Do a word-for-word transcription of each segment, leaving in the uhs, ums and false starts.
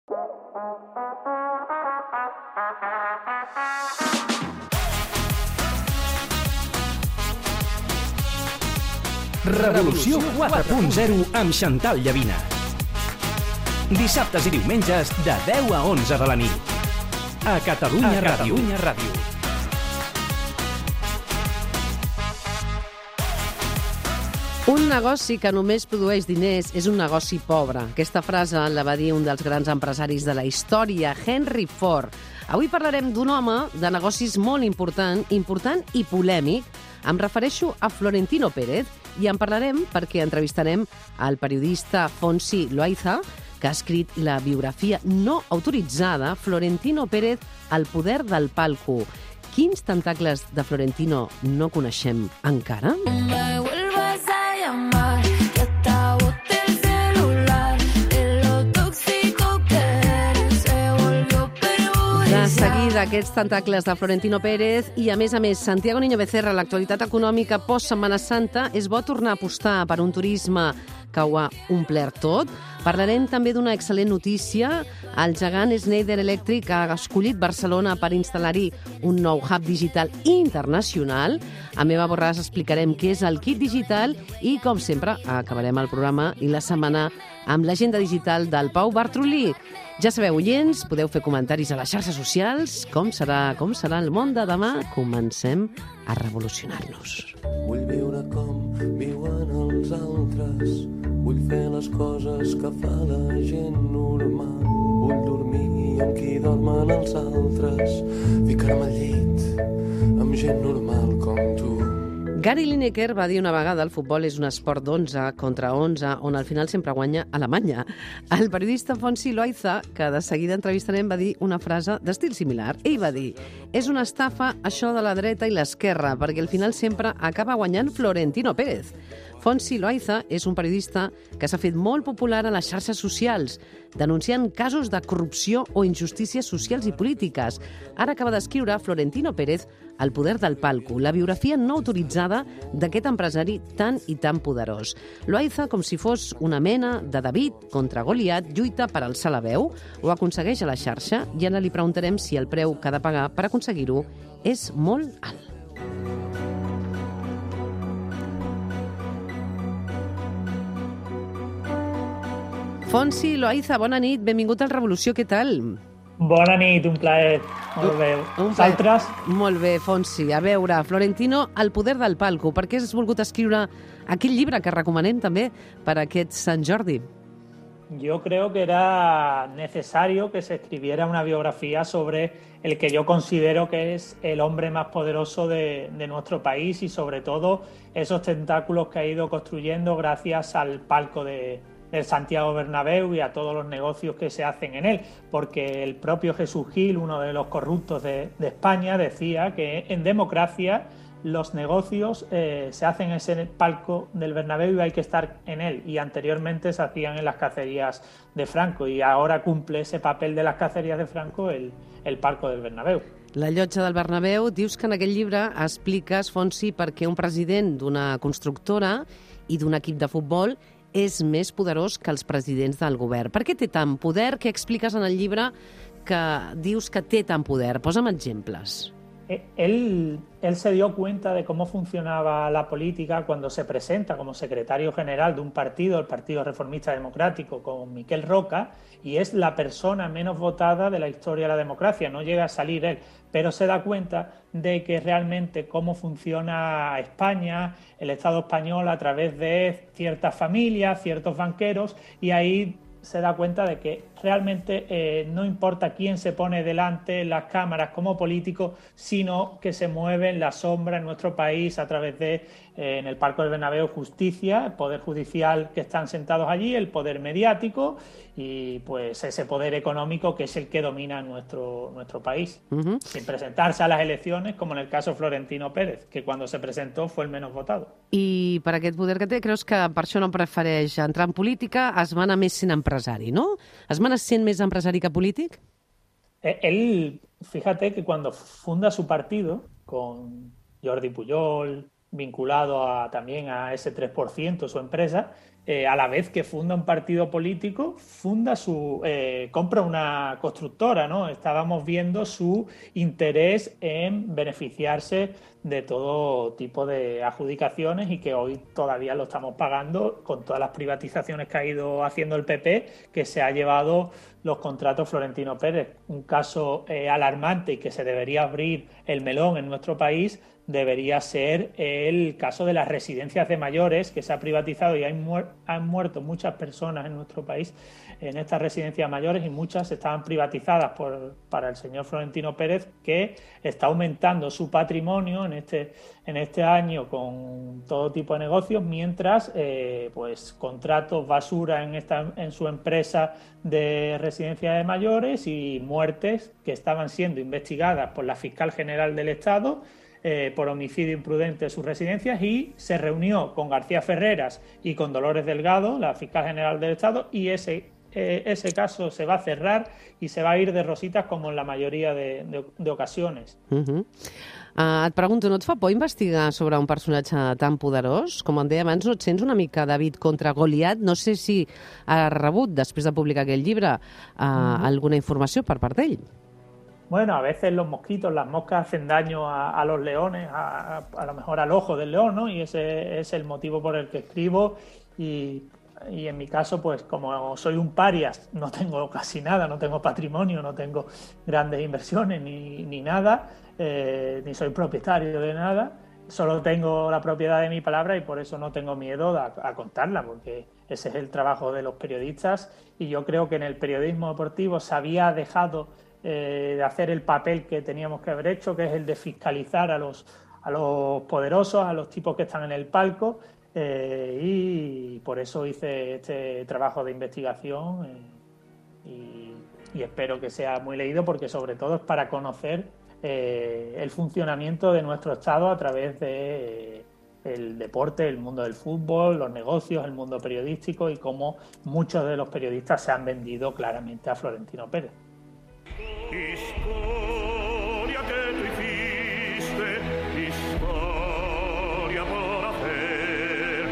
Revolució quatre punt zero amb Xantal Llavina. Dissabtes i diumenges de deu a onze de la nit. A Catalunya Ràdio. Un negoci que només produeix diners és un negoci pobre. Aquesta frase la va dir un dels grans empresaris de la història, Henry Ford. Avui parlarem d'un home de negocis molt important, important i polèmic. Em refereixo a Florentino Pérez i en parlarem perquè entrevistarem al periodista Fonsi Loaiza, que ha escrit la biografia no autoritzada Florentino Pérez, El poder del palco. Quins tentacles de Florentino no coneixem encara? De seguida, aquests tentacles de Florentino Pérez i, a més a més, Santiago Niño Becerra, l'actualitat econòmica post-Setmana Santa, és bo tornar a apostar per un turisme que ho ha omplert tot. Parlarem també d'una excel·lent notícia. El gegant Schneider Electric ha escollit Barcelona per instal·lar-hi un nou hub digital internacional. A Meva Borràs explicarem què és el kit digital i, com sempre, acabarem el programa i la setmana amb l'agenda digital del Pau Bartrolí. Ja sabeu, oients, podeu fer comentaris a les xarxes socials. Com serà, com serà el món de demà? Comencem a revolucionar-nos. Vull viure com viuen els altres. Vull fer les coses que fa la gent normal. Vull dormir amb qui dormen els altres. Ficar-me al llit amb gent normal com tu. Gary Lineker va dir una vegada el futbol és un esport d'onze contra onze, on al final sempre guanya Alemanya. El periodista Fonsi Loaiza, que de seguida entrevistarem, va dir una frase d'estil similar. Ell va dir: és una estafa això de la dreta i l'esquerra, perquè al final sempre acaba guanyant Florentino Pérez. Fonsi Loaiza és un periodista que s'ha fet molt popular a les xarxes socials, denunciant casos de corrupció o injustícies socials i polítiques. Ara acaba d'escriure Florentino Pérez El poder del palco, la biografia no autoritzada d'aquest empresari tan i tan poderós. Loaiza, com si fos una mena de David contra Goliat, lluita per alçar la veu, ho aconsegueix a la xarxa i ara li preguntarem si el preu que ha de pagar per aconseguir-ho és molt alt. Fonsi Loaiza, bona nit, benvingut al Revolució, què tal? Bona nit, un plaer. Molt bé. Vosaltres? Molt bé, Fonsi. A veure, Florentino, El poder del palco. Per què has volgut escriure aquell llibre que recomanem també per aquest Sant Jordi? Yo creo que era necesario que se escribiera una biografía sobre el que yo considero que es el hombre más poderoso de, de nuestro país y sobre todo esos tentáculos que ha ido construyendo gracias al palco de del Santiago Bernabéu y a todos los negocios que se hacen en él, porque el propio Jesús Gil, uno de los corruptos de, de España, decía que en democracia los negocios eh, se hacen en ese palco del Bernabéu y hay que estar en él, y anteriormente se hacían en las cacerías de Franco, y ahora cumple ese papel de las cacerías de Franco el, el palco del Bernabéu. La llotja del Bernabéu, dius que en aquell llibre expliques, Fonsi, perquè un president d'una constructora i d'un equip de futbol és més poderós que els presidents del govern. Per què té tant poder? Què expliques en el llibre que dius que té tant poder? Posa'm exemples. Él, él se dio cuenta de cómo funcionaba la política cuando se presenta como secretario general de un partido, el Partido Reformista Democrático, con Miquel Roca, y es la persona menos votada de la historia de la democracia. No llega a salir él, pero se da cuenta de que realmente cómo funciona España, el Estado español, a través de ciertas familias, ciertos banqueros, y ahí se da cuenta de que realmente eh, no importa quién se pone delante en las cámaras como político, sino que se mueve en la sombra en nuestro país a través de, eh, en el Palco del Bernabéu, justicia, el poder judicial que están sentados allí, el poder mediático y pues ese poder económico que es el que domina nuestro, nuestro país, uh-huh. sin presentarse a las elecciones, como en el caso Florentino Pérez, que cuando se presentó fue el menos votado. I per aquest poder que té, creus que per això no prefereix entrar en política, es va anar més sent empresari, no? Es va anar sent més empresari que polític? Él, fíjate que cuando funda su partido con Jordi Pujol, vinculado a, también a ese tres por ciento, su empresa, eh, a la vez que funda un partido político, funda su, eh, compra una constructora, ¿no? Estábamos viendo su interés en beneficiarse de todo tipo de adjudicaciones y que hoy todavía lo estamos pagando con todas las privatizaciones que ha ido haciendo el P P, que se ha llevado los contratos Florentino Pérez. Un caso eh, alarmante y que se debería abrir el melón en nuestro país debería ser el caso de las residencias de mayores, que se ha privatizado y han, muer- han muerto muchas personas en nuestro país en estas residencias mayores, y muchas estaban privatizadas por, para el señor Florentino Pérez, que está aumentando su patrimonio en este, en este año con todo tipo de negocios, mientras eh, pues contratos basura en, esta, en su empresa de residencias de mayores y muertes que estaban siendo investigadas por la Fiscal General del Estado Eh, por homicidio imprudente de sus residencias, y se reunió con García Ferreras y con Dolores Delgado, la fiscal general del Estado, y ese, eh, ese caso se va a cerrar y se va a ir de rositas como en la mayoría de, de, de ocasiones. Uh-huh. Uh, et pregunto, no et fa por investigar sobre un personatge tan poderós? Com em deia abans, no et sents una mica David contra Goliat? No sé si ha rebut, després de publicar aquell llibre, uh, uh-huh. alguna informació per part d'ell. Bueno, a veces los mosquitos, las moscas hacen daño a, a los leones, a, a, a lo mejor al ojo del león, ¿no? Y ese es el motivo por el que escribo. Y, y en mi caso, pues como soy un parias, no tengo casi nada, no tengo patrimonio, no tengo grandes inversiones ni, ni nada, eh, ni soy propietario de nada. Solo tengo la propiedad de mi palabra y por eso no tengo miedo a, a contarla, porque ese es el trabajo de los periodistas. Y yo creo que en el periodismo deportivo se había dejado Eh, de hacer el papel que teníamos que haber hecho, que es el de fiscalizar a los, a los poderosos, a los tipos que están en el palco, eh, y por eso hice este trabajo de investigación eh, y, y espero que sea muy leído, porque sobre todo es para conocer eh, el funcionamiento de nuestro Estado a través de eh, el deporte, el mundo del fútbol, los negocios, el mundo periodístico, y cómo muchos de los periodistas se han vendido claramente a Florentino Pérez. Historia que tú hiciste, historia por hacer,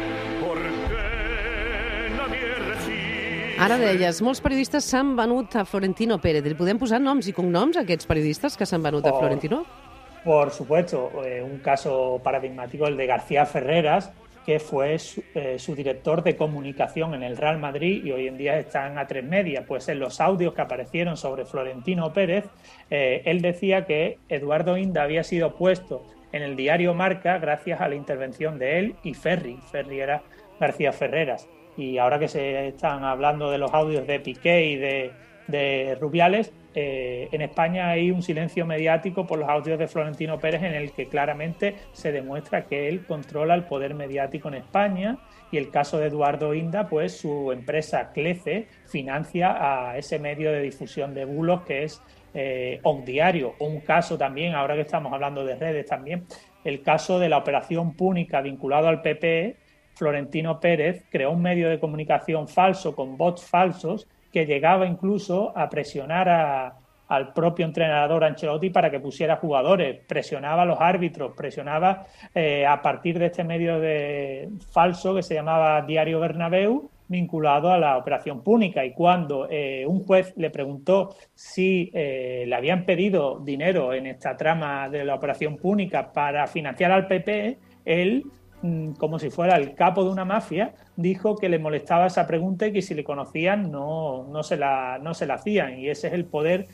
porque nadie resiste. Ara deies, molts periodistes s'han venut a Florentino Pérez. Li podem posar noms i cognoms a aquests periodistes que s'han venut a Florentino? Por supuesto, eh, un caso paradigmático, el de García Ferreras, que fue su, eh, su director de comunicación en el Real Madrid y hoy en día está en A tres Media. Pues en los audios que aparecieron sobre Florentino Pérez, eh, él decía que Eduardo Inda había sido puesto en el diario Marca gracias a la intervención de él y Ferri. Ferri era García Ferreras. Y ahora que se están hablando de los audios de Piqué y de, de Rubiales, Eh, en España hay un silencio mediático por los audios de Florentino Pérez, en el que claramente se demuestra que él controla el poder mediático en España, y el caso de Eduardo Inda, pues su empresa Clece financia a ese medio de difusión de bulos que es eh, Ocdiario. Un caso también, ahora que estamos hablando de redes también, el caso de la operación Púnica vinculado al P P. Florentino Pérez creó un medio de comunicación falso con bots falsos que llegaba incluso a presionar a, al propio entrenador Ancelotti para que pusiera jugadores, presionaba a los árbitros, presionaba eh, a partir de este medio de falso que se llamaba Diario Bernabéu, vinculado a la operación Púnica. Y cuando eh, un juez le preguntó si eh, le habían pedido dinero en esta trama de la operación Púnica para financiar al P P, él, como si fuera el capo de una mafia, dijo que le molestaba esa pregunta y que si le conocían no, no, se la, no se la hacían. Y ese es el poder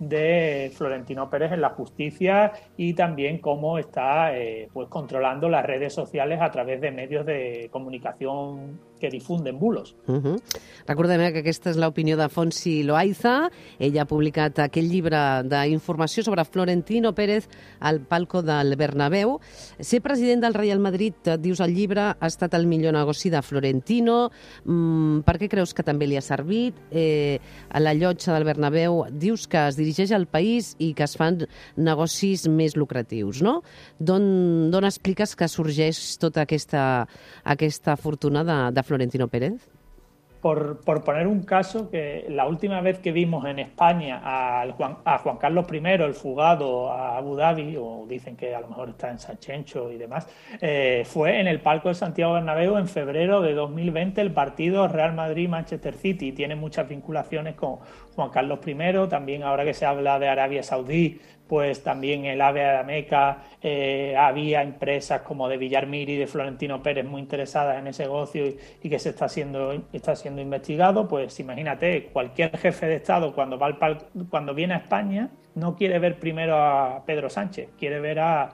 de Florentino Pérez en la justicia, y también cómo está eh, pues controlando las redes sociales a través de medios de comunicación que difunden bulos. Uh-huh. Recordem que aquesta és l'opinió de Fonsi Loaiza. Ella ha publicat aquell llibre d'informació sobre Florentino Pérez al palco del Bernabéu. Ser president del Real Madrid, dius al llibre, ha estat el millor negoci de Florentino. Mm, per què creus que també li ha servit? Eh, a la llotja del Bernabéu dius que es dirigeix al país i que es fan negocis més lucratius, no? D'on, d'on expliques que sorgeix tota aquesta, aquesta fortuna de, de Florentino Pérez? Por, por poner un caso, que la última vez que vimos en España a Juan, a Juan Carlos primero, el fugado a Abu Dhabi, o dicen que a lo mejor está en Sanchencho y demás, eh, fue en el palco de Santiago Bernabéu en febrero de dos mil veinte, el partido Real Madrid-Manchester City. Tiene muchas vinculaciones con Juan Carlos primero, también ahora que se habla de Arabia Saudí, pues también el AVE a la Meca, eh, había empresas como de Villarmir y de Florentino Pérez muy interesadas en ese negocio y, y que se está siendo, está siendo investigado. Pues imagínate, cualquier jefe de Estado cuando, va al, cuando viene a España no quiere ver primero a Pedro Sánchez, quiere ver a,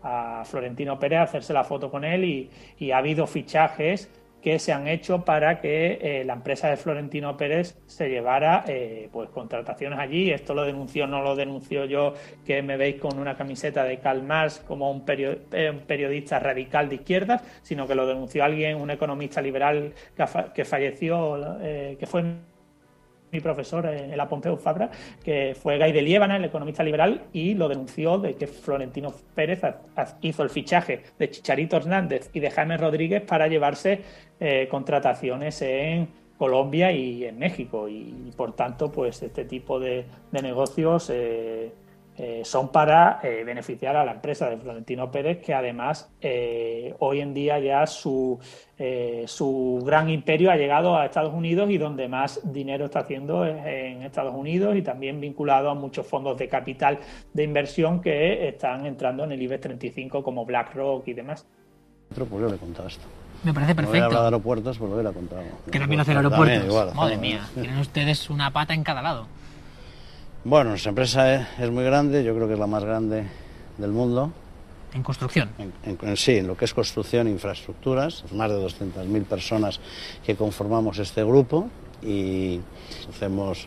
a Florentino Pérez, hacerse la foto con él y, y ha habido fichajes que se han hecho para que eh, la empresa de Florentino Pérez se llevara eh, pues contrataciones allí. Esto lo denunció, no lo denunció yo, que me veis con una camiseta de Karl Marx como un, period eh, un periodista radical de izquierdas, sino que lo denunció alguien, un economista liberal que, fa que falleció, eh, que fue mi profesor en la Pompeu Fabra, que fue Guy de Liébana, el economista liberal, y lo denunció de que Florentino Pérez hizo el fichaje de Chicharito Hernández y de Jaime Rodríguez para llevarse eh, contrataciones en Colombia y en México, y, y por tanto pues este tipo de, de negocios eh, eh, son para eh, beneficiar a la empresa de Florentino Pérez, que además eh, hoy en día ya su Eh, su gran imperio ha llegado a Estados Unidos, y donde más dinero está haciendo es en Estados Unidos, y también vinculado a muchos fondos de capital de inversión que están entrando en el IBEX treinta y cinco como BlackRock y demás. Pues yo le he contado esto. Me parece perfecto. No voy a hablar de aeropuertos, pues lo hubiera contado. Que también hacer aeropuertos. También, igual, Madre ¿no? mía, tienen ustedes una pata en cada lado. Bueno, nuestra empresa es, es muy grande, yo creo que es la más grande del mundo. En construcción. En, en, en, sí, en lo que es construcción e infraestructuras, más de doscientas mil personas que conformamos este grupo, y hacemos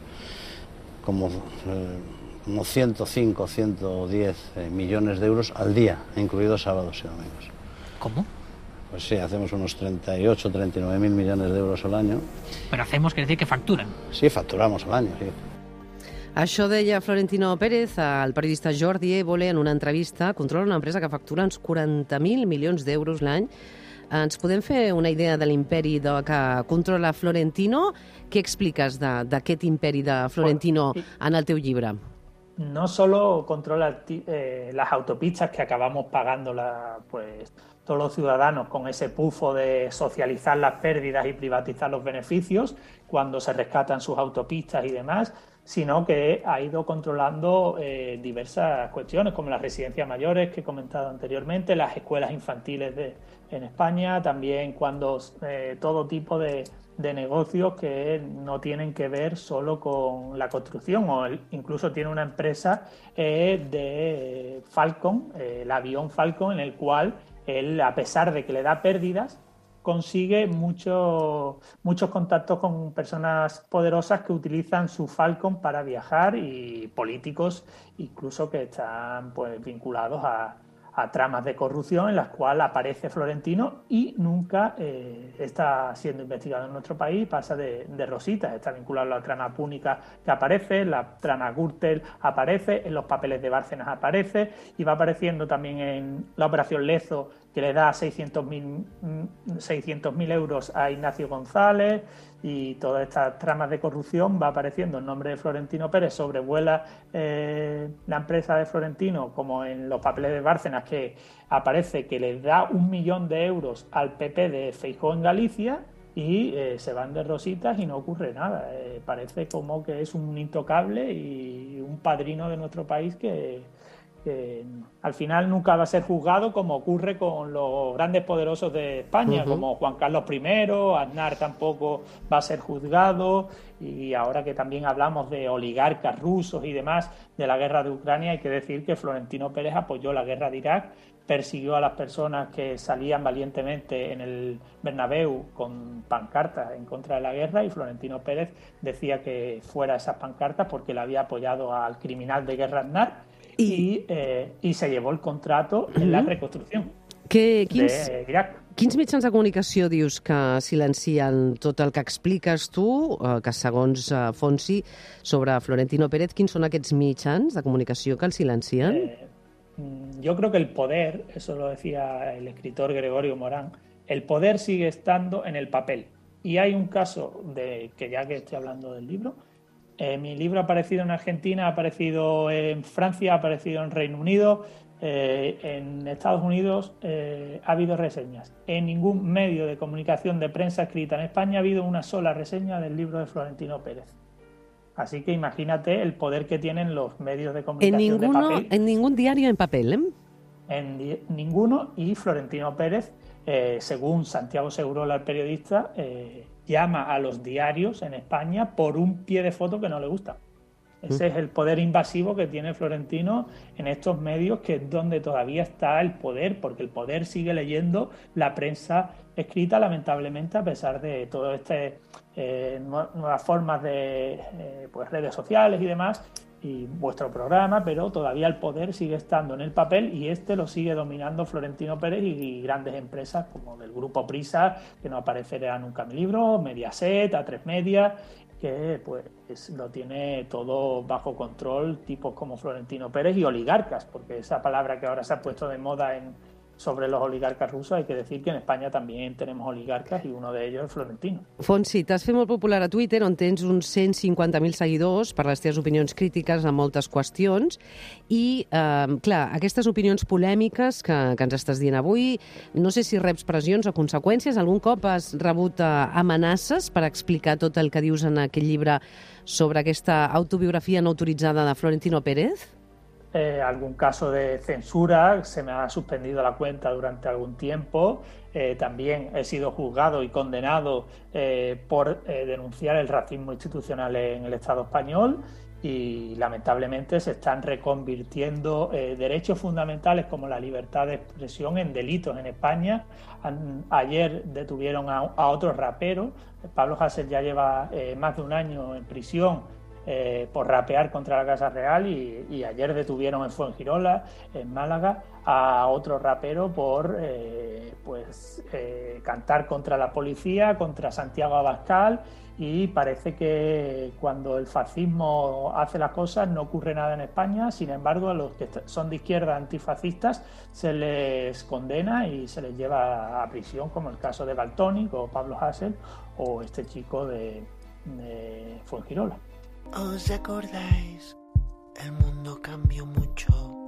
como, eh, como ciento cinco, ciento diez eh, millones de euros al día, incluidos sábados y domingos. ¿Cómo? Pues sí, hacemos unos treinta y ocho, treinta y nueve mil millones de euros al año. Pero hacemos, quiere decir que facturan. Sí, facturamos al año, sí. Això deia Florentino Pérez al periodista Jordi Évole en una entrevista. Controla una empresa que factura uns quaranta mil milions d'euros l'any. Ens podem fer una idea de l'imperi que controla Florentino? Què expliques d'aquest imperi de Florentino en el teu llibre? No solo controla eh, las autopistas que acabamos pagando la, pues, todos los ciudadanos con ese pufo de socializar las pérdidas y privatizar los beneficios cuando se rescatan sus autopistas y demás, sino que ha ido controlando eh, diversas cuestiones, como las residencias mayores que he comentado anteriormente, las escuelas infantiles de, en España, también cuando eh, todo tipo de, de negocios que no tienen que ver solo con la construcción, o el, incluso tiene una empresa eh, de Falcon, eh, el avión Falcon, en el cual él, a pesar de que le da pérdidas, consigue mucho, muchos contactos con personas poderosas que utilizan su Falcon para viajar, y políticos incluso que están pues vinculados a, a tramas de corrupción en las cuales aparece Florentino y nunca eh, está siendo investigado en nuestro país, pasa de, de rositas. Está vinculado a la trama púnica que aparece, la trama Gürtel aparece, en los papeles de Bárcenas aparece, y va apareciendo también en la operación Lezo, que le da seiscientos mil euros a Ignacio González, y todas estas tramas de corrupción va apareciendo el nombre de Florentino Pérez, sobrevuela eh, la empresa de Florentino, como en los papeles de Bárcenas, que aparece que le da un millón de euros al P P de Feijóo en Galicia, y eh, se van de rositas y no ocurre nada. Eh, parece como que es un intocable y un padrino de nuestro país que... que al final nunca va a ser juzgado, como ocurre con los grandes poderosos de España, uh-huh. como Juan Carlos primero, Aznar tampoco va a ser juzgado, y ahora que también hablamos de oligarcas rusos y demás de la guerra de Ucrania, hay que decir que Florentino Pérez apoyó la guerra de Irak, persiguió a las personas que salían valientemente en el Bernabéu con pancartas en contra de la guerra, y Florentino Pérez decía que fuera esas pancartas porque le había apoyado al criminal de guerra Aznar, I, eh, i se llevó el contrato en la reconstrucció que, quins, d'Iraq. Quins mitjans de comunicació dius que silencien tot el que expliques tu, eh, que segons eh, Fonsi, sobre Florentino Pérez, quins són aquests mitjans de comunicació que el silencien? Eh, yo creo que el poder, eso lo decía el escritor Gregorio Morán, el poder sigue estando en el papel. Y hay un caso de que, ya que estoy hablando del libro, eh, mi libro ha aparecido en Argentina, ha aparecido en Francia, ha aparecido en Reino Unido, eh, en Estados Unidos eh, ha habido reseñas. En ningún medio de comunicación de prensa escrita en España ha habido una sola reseña del libro de Florentino Pérez. Así que imagínate el poder que tienen los medios de comunicación en ninguno, de papel. En ningún diario en papel, ¿eh? En di- ninguno, y Florentino Pérez, eh, según Santiago Segurola, el periodista, eh, llama a los diarios en España por un pie de foto que no le gusta. Ese es el poder invasivo que tiene Florentino en estos medios, que es donde todavía está el poder, porque el poder sigue leyendo la prensa escrita, lamentablemente, a pesar de todas estas eh, nuevas formas de eh, pues redes sociales y demás, y vuestro programa, pero todavía el poder sigue estando en el papel, y este lo sigue dominando Florentino Pérez y, y grandes empresas como del grupo Prisa, que no aparecerá nunca en mi libro, Mediaset, A tres Media, que pues es, lo tiene todo bajo control, tipos como Florentino Pérez y oligarcas, porque esa palabra que ahora se ha puesto de moda en sobre los oligarcas rusos, hay que decir que en Espanya també tenemos oligarcas, i uno de ellos es Florentino. Fonsi, t'has fet molt popular a Twitter, on tens uns cent cinquanta mil seguidors per les teves opinions crítiques a moltes qüestions, i, eh, clar, aquestes opinions polèmiques que, que ens estàs dient avui, no sé si reps pressions o conseqüències. Algun cop has rebut eh, amenaces per explicar tot el que dius en aquell llibre sobre aquesta autobiografia no autoritzada de Florentino Pérez? Eh, algún caso de censura, se me ha suspendido la cuenta durante algún tiempo, eh, también he sido juzgado y condenado eh, por eh, denunciar el racismo institucional en el Estado español, y lamentablemente se están reconvirtiendo eh, derechos fundamentales como la libertad de expresión en delitos en España. An- ayer detuvieron a, a otro rapero, Pablo Hasél ya lleva eh, más de un año en prisión Eh, por rapear contra la Casa Real, y, y ayer detuvieron en Fuengirola, en Málaga, a otro rapero por eh, pues eh, cantar contra la policía, contra Santiago Abascal, y parece que cuando el fascismo hace las cosas no ocurre nada en España. Sin embargo, a los que son de izquierda antifascistas se les condena y se les lleva a prisión, como el caso de Valtónic o Pablo Hasél o este chico de, de Fuengirola. ¿Os acordáis? El mundo cambió mucho.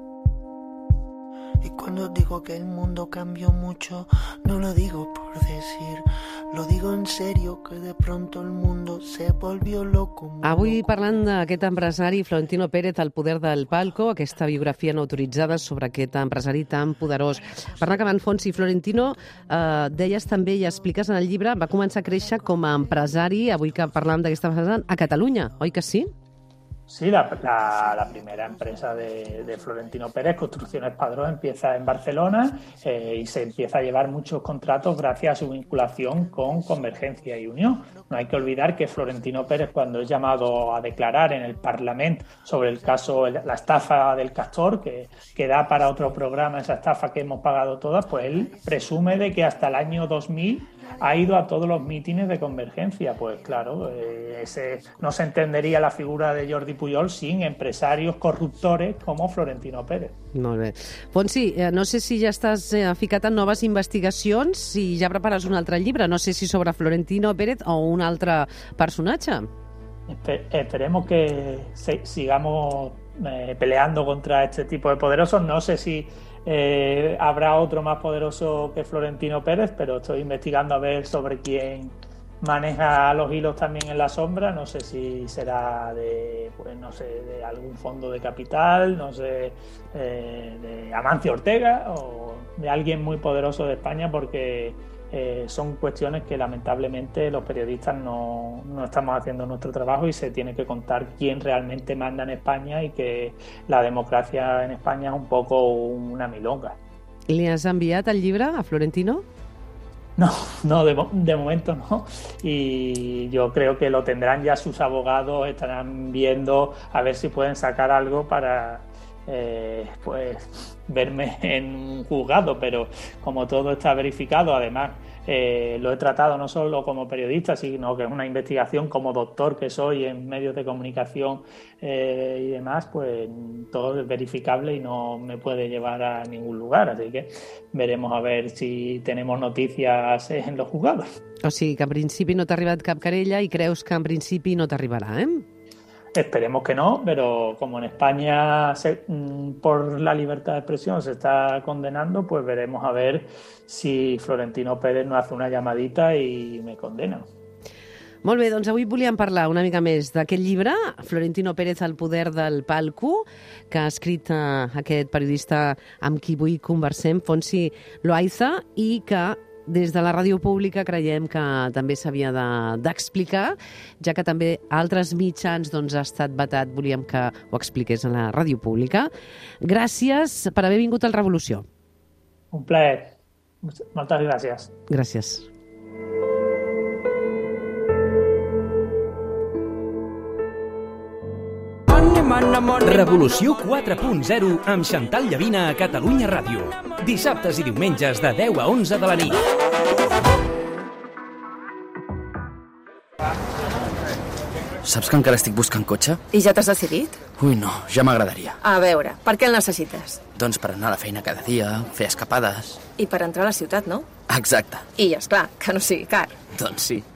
Y cuando digo que el mundo cambió mucho, no lo digo por decir, lo digo en serio, que de pronto el mundo se volvió loco. Avui parlant d'aquest empresari, Florentino Pérez, El poder del palco, aquesta biografia no autoritzada sobre aquest empresari tan poderós. Per anar acabant, Fonsi, Florentino, eh, deies també i expliques en el llibre, va començar a créixer com a empresari, avui que parlam d'aquesta empresa, a Catalunya, oi que sí? Sí, la, la, la primera empresa de, de Florentino Pérez, Construcciones Padrón, empieza en Barcelona eh, y se empieza a llevar muchos contratos gracias a su vinculación con Convergencia y Unión. No hay que olvidar que Florentino Pérez, cuando es llamado a declarar en el Parlamento sobre el caso, la estafa del Castor, que, que da para otro programa, esa estafa que hemos pagado todas, pues él presume de que hasta el año dos mil ha ido a todos los mítines de Convergencia. Pues claro, eh, ese, no se entendería la figura de Jordi Pujol sin empresarios corruptores como Florentino Pérez. Molt bé. Fonsi, eh, no sé si ja estàs eh, ficat en noves investigacions, si ja prepares un altre llibre, no sé si sobre Florentino Pérez o un altre personatge. Espe- esperemos que se, sigamos eh, peleando contra este tipo de poderosos. No sé si eh, habrá otro más poderoso que Florentino Pérez, pero estoy investigando a ver sobre quién maneja los hilos también en la sombra. No sé si será de, pues no sé, de algún fondo de capital, no sé, eh, de Amancio Ortega o de alguien muy poderoso de España, porque eh, son cuestiones que lamentablemente los periodistas no, no estamos haciendo nuestro trabajo, y se tiene que contar quién realmente manda en España, y que la democracia en España es un poco una milonga. Li has enviat el llibre a Florentino? No, no, de, de momento no, y yo creo que lo tendrán ya sus abogados, estarán viendo a ver si pueden sacar algo para eh, pues verme en un juzgado, pero como todo está verificado, además eh, lo he tratado no solo como periodista, sino que es una investigación como doctor que soy en medios de comunicación eh, y demás, pues todo es verificable y no me puede llevar a ningún lugar, así que veremos a ver si tenemos noticias en los juzgados. O sigui que en principi no t'ha arribat cap querella i creus que en principi no t'arribarà, eh? Esperemos que no, pero como en España se, por la libertad de expresión se está condenando, pues veremos a ver si Florentino Pérez no hace una llamadita y me condena. Molt bé, doncs avui volíem parlar una mica més d'aquest llibre, Florentino Pérez, El poder del palco, que ha escrit eh, aquest periodista amb qui avui conversem, Fonsi Loaiza, i que des de la ràdio pública creiem que també s'havia d'explicar, de, ja que també altres mitjans doncs, ha estat vetat, volíem que ho expliqués a la ràdio pública. Gràcies per haver vingut al Revolució. Un plaer. Moltes gràcies. Gràcies. Revolució quatre punt zero amb Chantal Llavina a Catalunya Ràdio. Dissabtes i diumenges de deu a onze de la nit. Saps que encara estic buscant cotxe? I ja t'has decidit? Ui, no, ja m'agradaria. A veure, per què el necessites? Doncs per anar a la feina cada dia, fer escapades... I per entrar a la ciutat, no? Exacte. I, esclar, que no sigui car. Doncs sí.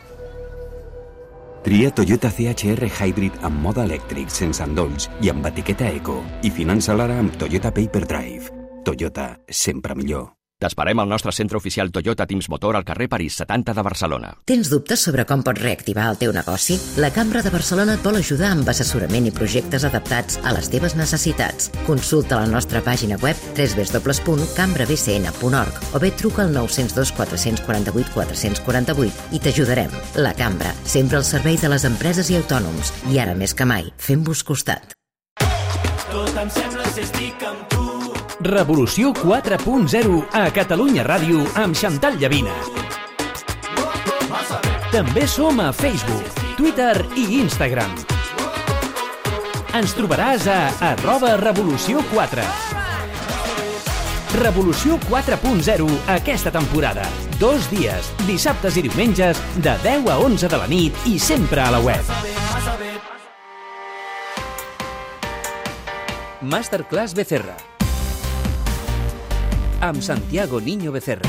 Tria Toyota C H R Hybrid amb mode elèctric, sense endolls i amb etiqueta eco. I finança-la ara amb Toyota Paper Drive. Toyota, sempre millor. T'esperem al nostre centre oficial Toyota Teams Motor al carrer París setanta de Barcelona. Tens dubtes sobre com pots reactivar el teu negoci? La Cambra de Barcelona et vol ajudar amb assessorament i projectes adaptats a les teves necessitats. Consulta la nostra pàgina web w w w punt cambra b c n punt org o bé truca al nou zero dos quatre quatre vuit quatre quatre vuit i t'ajudarem. La Cambra, sempre al servei de les empreses i autònoms. I ara més que mai, fem-vos costat. Tot em sembla si estic amb tu. Revolució quatre punt zero a Catalunya Ràdio amb Chantal Llavina. També som a Facebook, Twitter i Instagram. Ens trobaràs a arroba Revolució quatre. Revolució quatre punt zero aquesta temporada. Dos dies, dissabtes i diumenges, de deu a onze de la nit i sempre a la web. Masterclass Becerra amb Santiago Niño Becerra.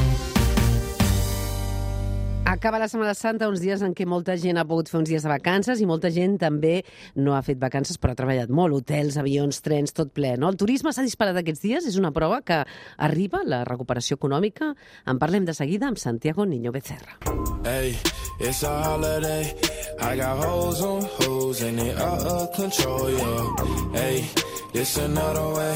Acaba la Setmana Santa, uns dies en què molta gent ha pogut fer uns dies de vacances i molta gent també no ha fet vacances però ha treballat molt. Hotels, avions, trens, tot ple, no? El turisme s'ha disparat aquests dies, és una prova que arriba la recuperació econòmica. En parlem de seguida amb Santiago Niño Becerra. Hey, it's a holiday. I got hoes on hoes and they out of control, yeah. Hey, it's another way.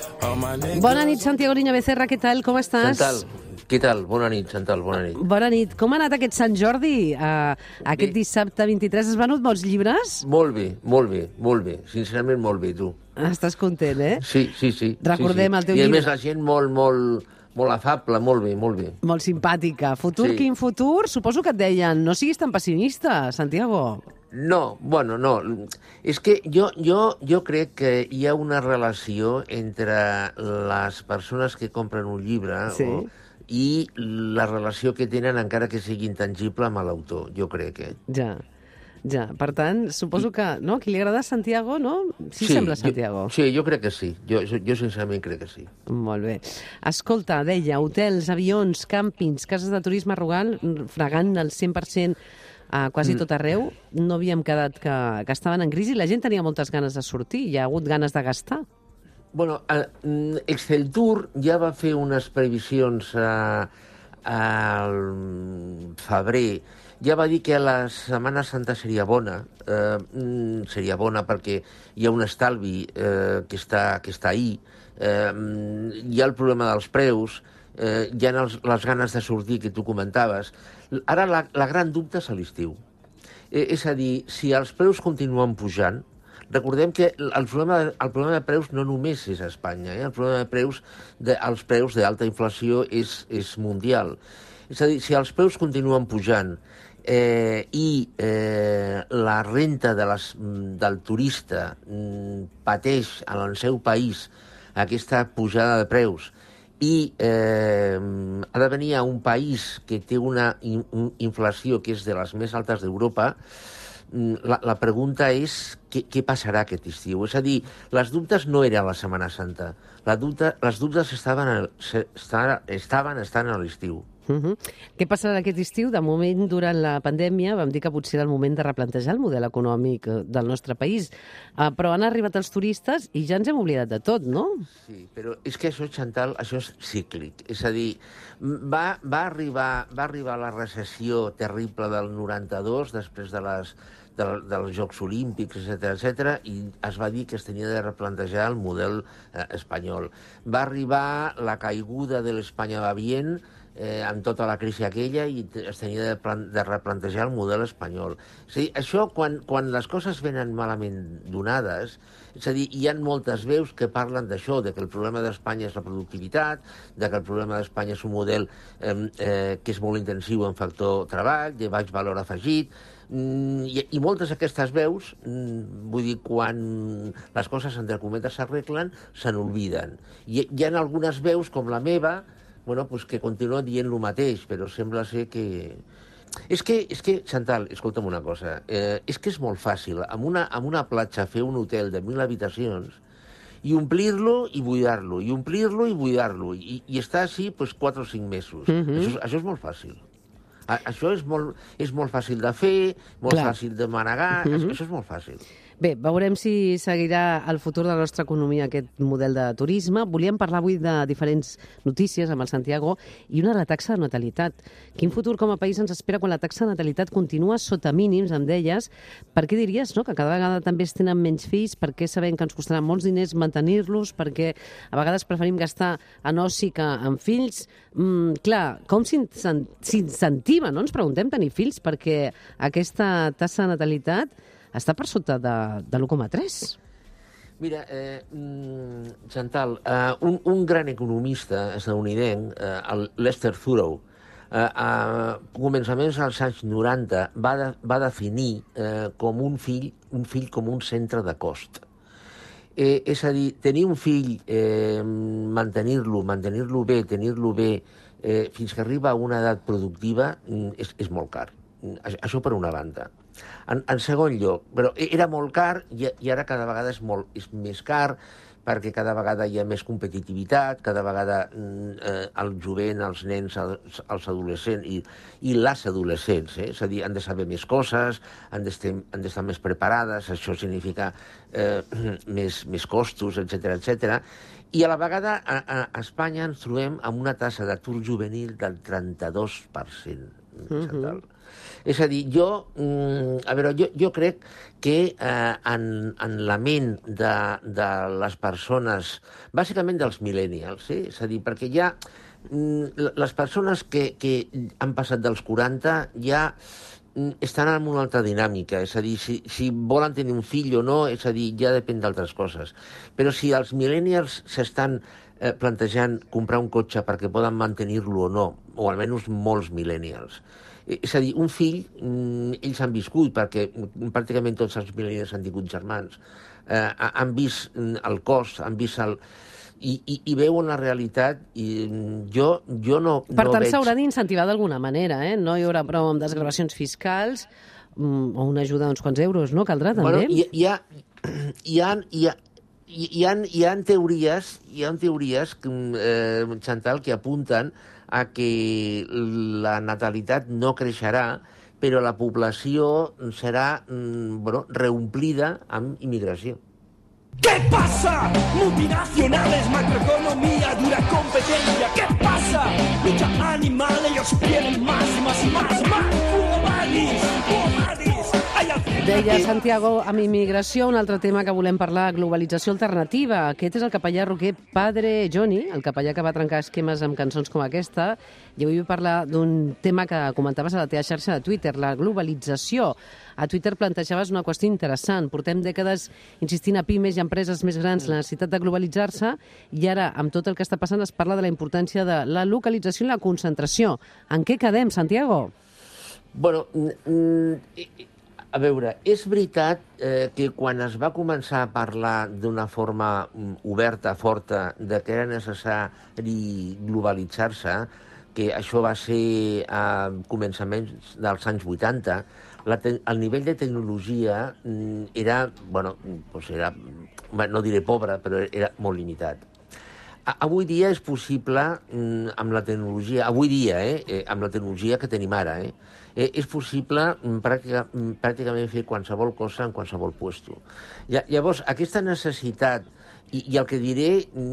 Bona nit, Santiago Niño Becerra, què tal? Com estàs? Chantal, què tal? Bona nit, Chantal, bona nit. Bona nit. Com ha anat aquest Sant Jordi? Uh, aquest bé. Dissabte vint-i-tres has venut molts llibres? Molt bé, molt bé, molt bé. Sincerament, molt bé, tu. Estàs content, eh? Sí, sí, sí. Recordem sí, sí. el teu I a llibre. més la gent molt, molt, molt afable, molt bé, molt bé. Molt simpàtica. Futur, sí. Quin futur? Suposo que et deien, no siguis tan pessimista, Santiago. No, bueno, no. És que jo, jo, jo crec que hi ha una relació entre les persones que compren un llibre sí. o, i la relació que tenen, encara que sigui intangible, amb l'autor, jo crec. Eh? Ja, ja. Per tant, suposo que, no? Qui li agrada Santiago, no? Sí, sí sembla Santiago. Jo, sí, jo crec que sí. Jo, jo sincerament crec que sí. Molt bé. Escolta, deia, hotels, avions, càmpings, cases de turisme rural, fregant el cent per cent a quasi tot arreu, no havíem quedat que, que estaven en crisi, la gent tenia moltes ganes de sortir, hi ha hagut ganes de gastar. Bueno, Exceltur ja va fer unes previsions a, al febrer, ja va dir que la Setmana Santa seria bona, eh, seria bona perquè hi ha un estalvi eh, que, està, que està ahí, eh, hi ha el problema dels preus, eh, hi ha els, les ganes de sortir que tu comentaves. Ara la, la gran dubte és a l'estiu. Eh, és a dir, si els preus continuen pujant, recordem que el problema, el problema de preus no només és a Espanya, eh? El problema de preus, de, els preus d'alta inflació és, és mundial. És a dir, si els preus continuen pujant, eh, i eh, la renta de les, del turista mm, pateix en el seu país aquesta pujada de preus i eh, ha de venir a un país que té una in, inflació que és de les més altes d'Europa, la, la pregunta és què, què passarà aquest estiu. És a dir, les dubtes no eren la Setmana Santa, la dubte, les dubtes estaven, estaven, estaven estant a l'estiu. Uh -huh. Què passarà aquest estiu? De moment, durant la pandèmia, vam dir que potser era el moment de replantejar el model econòmic del nostre país. Uh, però han arribat els turistes i ja ens hem oblidat de tot, no? Sí, però és que això, Chantal, això és cíclic. És a dir, va, va, arribar, va arribar la recessió terrible del noranta-dos, després de les, de, dels Jocs Olímpics, etcètera, etcètera, i es va dir que es tenia de replantejar el model eh, espanyol. Va arribar la caiguda de l'Espanya va bien, Eh, amb tota la crisi aquella, i es tenia de, plan de replantejar el model espanyol. És a dir, això, quan, quan les coses venen malament donades, és a dir, hi ha moltes veus que parlen d'això, de que el problema d'Espanya és la productivitat, de que el problema d'Espanya és un model eh, eh, que és molt intensiu en factor treball, de baix valor afegit, mm, i, i moltes d'aquestes veus, mm, vull dir, quan les coses, entre cometes, s'arreglen, se n'olviden. I hi ha algunes veus, com la meva, bueno, pues que continua dient el mateix, però sembla ser que... És que, és que Chantal, escolta'm una cosa, eh, és que és molt fàcil, amb una, amb una platja, fer un hotel de mil habitacions i omplir-lo i buidar-lo, i omplir-lo i buidar-lo, i, i estar així pues, quatre o cinc mesos. Mm-hmm. això, això és molt fàcil. A, això és molt, és molt fàcil de fer, molt Clar. fàcil de manegar, mm-hmm. això, això és molt fàcil. Bé, veurem si seguirà el futur de la nostra economia aquest model de turisme. Volíem parlar avui de diferents notícies amb el Santiago i una de la taxa de natalitat. Quin futur com a país ens espera quan la taxa de natalitat continua sota mínims, em deies? Per què diries no? Que cada vegada també es tenen menys fills? Per què sabem que ens costarà molts diners mantenir-los? Perquè a vegades preferim gastar en oci que en fills? Mm, clar, com s'incentiva, no? Ens preguntem tenir fills perquè aquesta taxa de natalitat està per sota de, de l'u coma tres. Mira, eh, Chantal, eh, un, un gran economista estadounidenc, eh, el Lester Thurow, eh, a començaments dels anys noranta va, de, va definir eh, com un fill, un fill com un centre de cost. Eh, és a dir, tenir un fill, eh, mantenir-lo, mantenir-lo bé, tenir-lo bé, eh, fins que arriba a una edat productiva, és, és molt car. Això per una banda. En, en segon lloc, però era molt car i, i ara cada vegada és, molt, és més car perquè cada vegada hi ha més competitivitat, cada vegada eh, el jovent, els nens, els, els adolescents i, i les adolescents, eh? És a dir, han de saber més coses, han d'estar més preparades, això significa eh, més, més costos, etcètera, etcètera. I a la vegada a, a Espanya ens trobem amb una taxa d'atur juvenil del trenta-dos per cent. Mm-hmm. És a dir, jo, a veure, jo, jo crec que eh, en, en la ment de, de les persones, bàsicament dels millennials, eh? És a dir, perquè ja les persones que, que han passat dels quaranta ja estan en una altra dinàmica, és a dir, si, si volen tenir un fill o no, és a dir, ja depèn d'altres coses. Però si els millennials s'estan eh, plantejant comprar un cotxe perquè poden mantenir-lo o no, o almenys molts millennials, és a dir, un fill, ells han viscut, perquè pràcticament tots els millennials han tingut germans, eh, han vist el cost, han vist el... I, i, i veuen la realitat i jo, jo no, per no tant, veig... s'haurà d'incentivar d'alguna manera, eh? No hi haurà prou amb desgravacions fiscals o una ajuda d'uns quants euros, no? Caldrà, també? Bueno, hi, hi, ha, hi, ha, hi, ha, hi, ha, hi ha teories, hi ha teories eh, Chantal, que apunten a que la natalitat no creixerà, però la població serà bueno, reomplida amb immigració. ¿Qué pasa? Multinacionales, macroeconomía, dura competencia. ¿Qué pasa? Lucha animal, ellos quieren más y más y más y más. ¡Fumadis! ¡Fumadis! Deia Santiago, amb immigració, un altre tema que volem parlar, globalització alternativa. Aquest és el capellà roquer Padre Johnny, el capellà que va trencar esquemes amb cançons com aquesta. I avui vull parlar d'un tema que comentaves a la teva xarxa de Twitter, la globalització. A Twitter plantejaves una qüestió interessant. Portem dècades insistint a pimes i empreses més grans la necessitat de globalitzar-se i ara, amb tot el que està passant, es parla de la importància de la localització i la concentració. En què quedem, Santiago? Bueno, a veure, és veritat eh, que quan es va començar a parlar d'una forma oberta, forta, de que era necessari globalitzar-se, que això va ser a començaments dels anys vuitanta, la te el nivell de tecnologia era, bueno, doncs era, no diré pobre, però era molt limitat. Avui dia és possible, amb la tecnologia, avui dia, eh, amb la tecnologia que tenim ara, eh, és possible pràctica, pràcticament fer qualsevol cosa en qualsevol puesto. Llavors, aquesta necessitat, i, i el que diré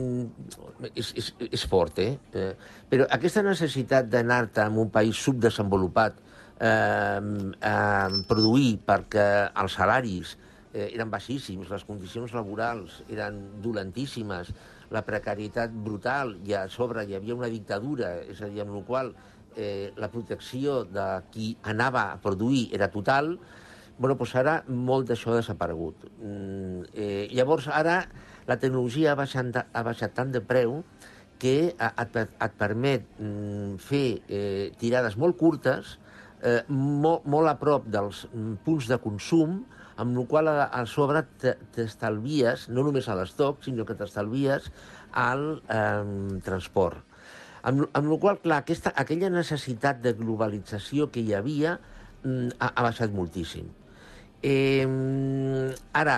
és, és, és fort, eh? Però aquesta necessitat d'anar-te en un país subdesenvolupat eh, a produir perquè els salaris eh, eren baixíssims, les condicions laborals eren dolentíssimes, la precarietat brutal, i a sobre hi havia una dictadura, és a dir, amb la qual eh, la protecció de qui anava a produir era total, bueno, doncs ara molt d'això ha desaparegut. Mm, eh, llavors, ara la tecnologia ha baixat, ha baixat tant de preu que et, et permet mm, fer eh, tirades molt curtes, eh, molt, molt a prop dels punts de consum, amb la qual a, a sobre t'estalvies, no només a l'estoc, sinó que t'estalvies al eh, transport. Amb, amb la qual, clar, aquesta, aquella necessitat de globalització que hi havia mm, ha, ha baixat moltíssim. Eh, ara,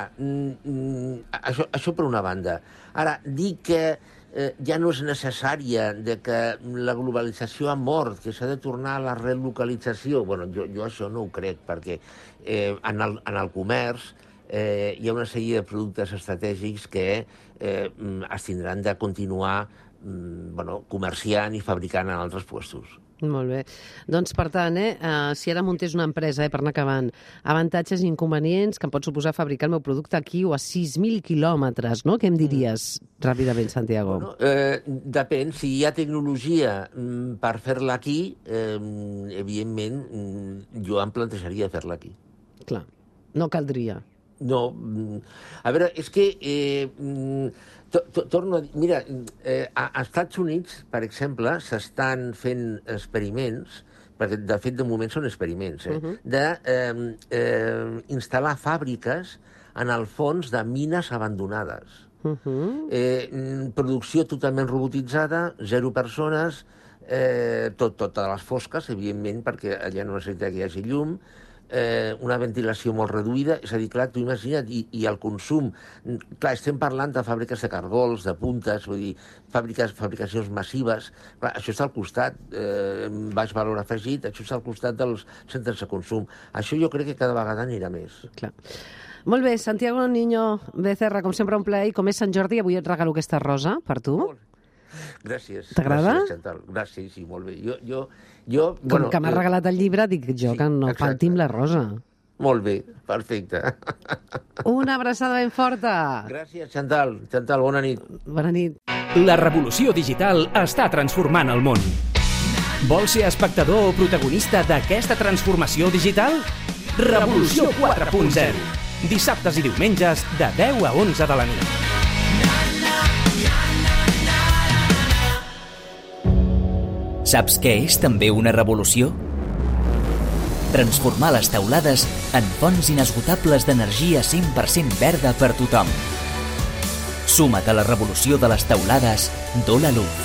mm, això, això per una banda. Ara, dir que eh, ja no és necessària, de que la globalització ha mort, que s'ha de tornar a la relocalització, bueno, jo, jo això no ho crec, perquè eh, en, el, en el comerç eh, hi ha una sèrie de productes estratègics que eh, es tindran de continuar mm, bueno, comerciant i fabricant en altres puestos. Molt bé. Doncs, per tant, eh, uh, si ara muntés una empresa, eh, per anar acabant, avantatges i inconvenients que em pot suposar fabricar el meu producte aquí o a sis mil quilòmetres, no? Què em diries mm. ràpidament, Santiago? Bueno, eh, depèn. Si hi ha tecnologia mm, per fer-la aquí, eh, evidentment, mm, jo em plantejaria fer-la aquí. Clar. No caldria. No. Mm, a veure, és que... Eh, mm, Torno a dir, mira, eh, als Estats Units, per exemple, s'estan fent experiments, perquè de fet de moment són experiments, eh, uh-huh. de eh, eh, instal·lar fàbriques en el fons de mines abandonades. Uh-huh. eh, producció totalment robotitzada, zero persones, eh, tot, tot a les fosques, evidentment, perquè allà no necessita que hi hagi llum, Eh, una ventilació molt reduïda, és a dir, clar, tu imagina't, i, i el consum, clar, estem parlant de fàbriques de cargols, de puntes, vull dir, fàbriques, fabricacions massives, clar, això està al costat, eh, baix valor afegit, això està al costat dels centres de consum. Això jo crec que cada vegada anirà més. Clar. Molt bé, Santiago Niño Becerra, com sempre un plaer, i com és Sant Jordi, avui et regalo aquesta rosa per tu. Gràcies. T'agrada? Gràcies, Chantal. Gràcies, sí, molt bé. Jo, jo, jo, Com bueno, que m'has jo... regalat el llibre, dic jo sí, que no exacte. Falti amb la rosa. Molt bé, perfecte. Una abraçada ben forta. Gràcies, Chantal. Chantal, bona nit. Bona nit. La revolució digital està transformant el món. Vols ser espectador o protagonista d'aquesta transformació digital? Revolució quatre punt zero. Dissabtes i diumenges de deu a onze de la nit. Saps què és també una revolució? Transformar les teulades en fonts inesgotables d'energia cent per cent verda per tothom. Suma't a la revolució de les teulades d'Ola Luz.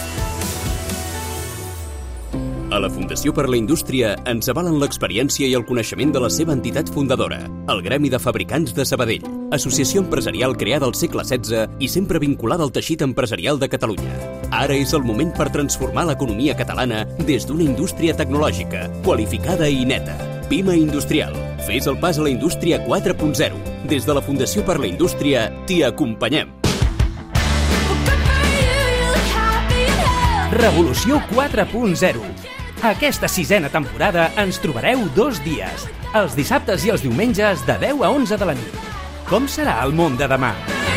A la Fundació per la Indústria ens avalen l'experiència i el coneixement de la seva entitat fundadora, el Gremi de Fabricants de Sabadell, associació empresarial creada al segle setze i sempre vinculada al teixit empresarial de Catalunya. Ara és el moment per transformar l'economia catalana des d'una indústria tecnològica, qualificada i neta. Pima Industrial. Fes el pas a la indústria quatre punt zero. Des de la Fundació per la Indústria t'hi acompanyem. Revolució quatre punt zero. Aquesta sisena temporada ens trobareu dos dies, els dissabtes i els diumenges de deu a onze de la nit. Com serà el món de demà?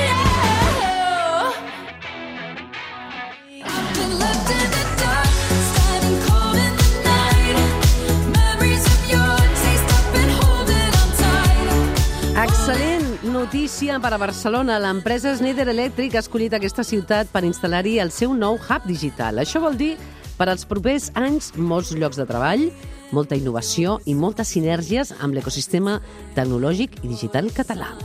Excel·lent notícia per a Barcelona. L'empresa Schneider Electric ha escollit aquesta ciutat per instal·lar-hi el seu nou hub digital. Això vol dir per als propers anys molts llocs de treball, molta innovació i moltes sinergies amb l'ecosistema tecnològic i digital català.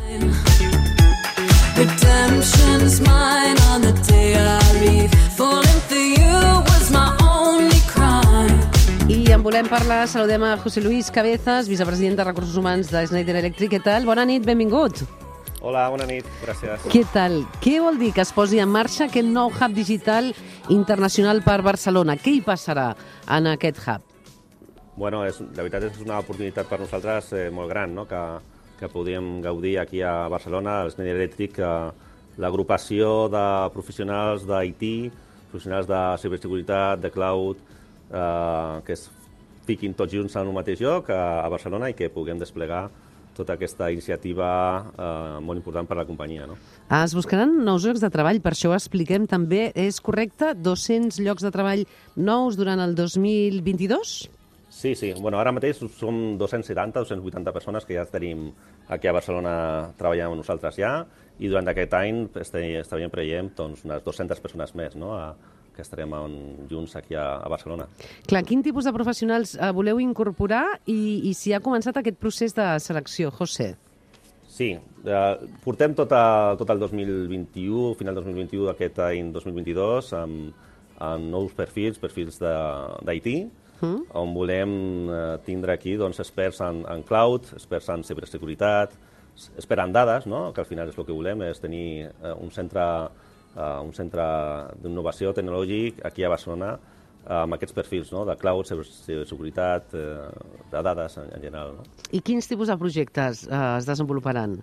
Redemption's mine on the day I leave. Falling for you was my only crime. I en volem parlar, saludem a José Luis Cabezas, vicepresident de Recursos Humans de Schneider Electric. Què tal? Bona nit, benvingut. Hola, bona nit, gràcies. Què tal? Què vol dir que es posi en marxa aquest nou hub digital internacional per Barcelona? Què hi passarà en aquest hub? Bueno, és, la veritat és una oportunitat per nosaltres eh, molt gran, no? que, que podíem gaudir aquí a Barcelona, al Schneider Electric, eh, l'agrupació de professionals d'I T, professionals de ciberseguretat, de cloud, eh, que es fiquin tots junts en un mateix lloc a, a Barcelona i que puguem desplegar tota aquesta iniciativa eh, molt important per a la companyia. No? Es buscaran nous llocs de treball, per això ho expliquem també. És correcte? dos-cents llocs de treball nous durant el dos mil vint-i-dos? Sí, sí. Bueno, ara mateix som dos-cents setanta, dos-cents vuitanta persones que ja tenim aquí a Barcelona treballant amb nosaltres ja, i durant aquest any estaríem preveient doncs, unes dues-centes persones més, no? a, que estarem en, junts aquí a, a Barcelona. Clar, quin tipus de professionals eh, voleu incorporar i, i si ha començat aquest procés de selecció, José? Sí, eh, portem tot, a, tot el dos mil vint-i-u, final dos mil vint-i-u d'aquest any dos mil vint-i-dos, amb, amb nous perfils, perfils d'I T, mm. on volem eh, tindre aquí doncs, experts en, en cloud, experts en ciberseguretat, experts en dades, no? que al final és el que volem, és tenir eh, un centre Uh, un centre d'innovació tecnològic aquí a Barcelona uh, amb aquests perfils, no? de cloud, ciberseguretat, uh, de dades en, en general. No? I quins tipus de projectes uh, es desenvoluparan?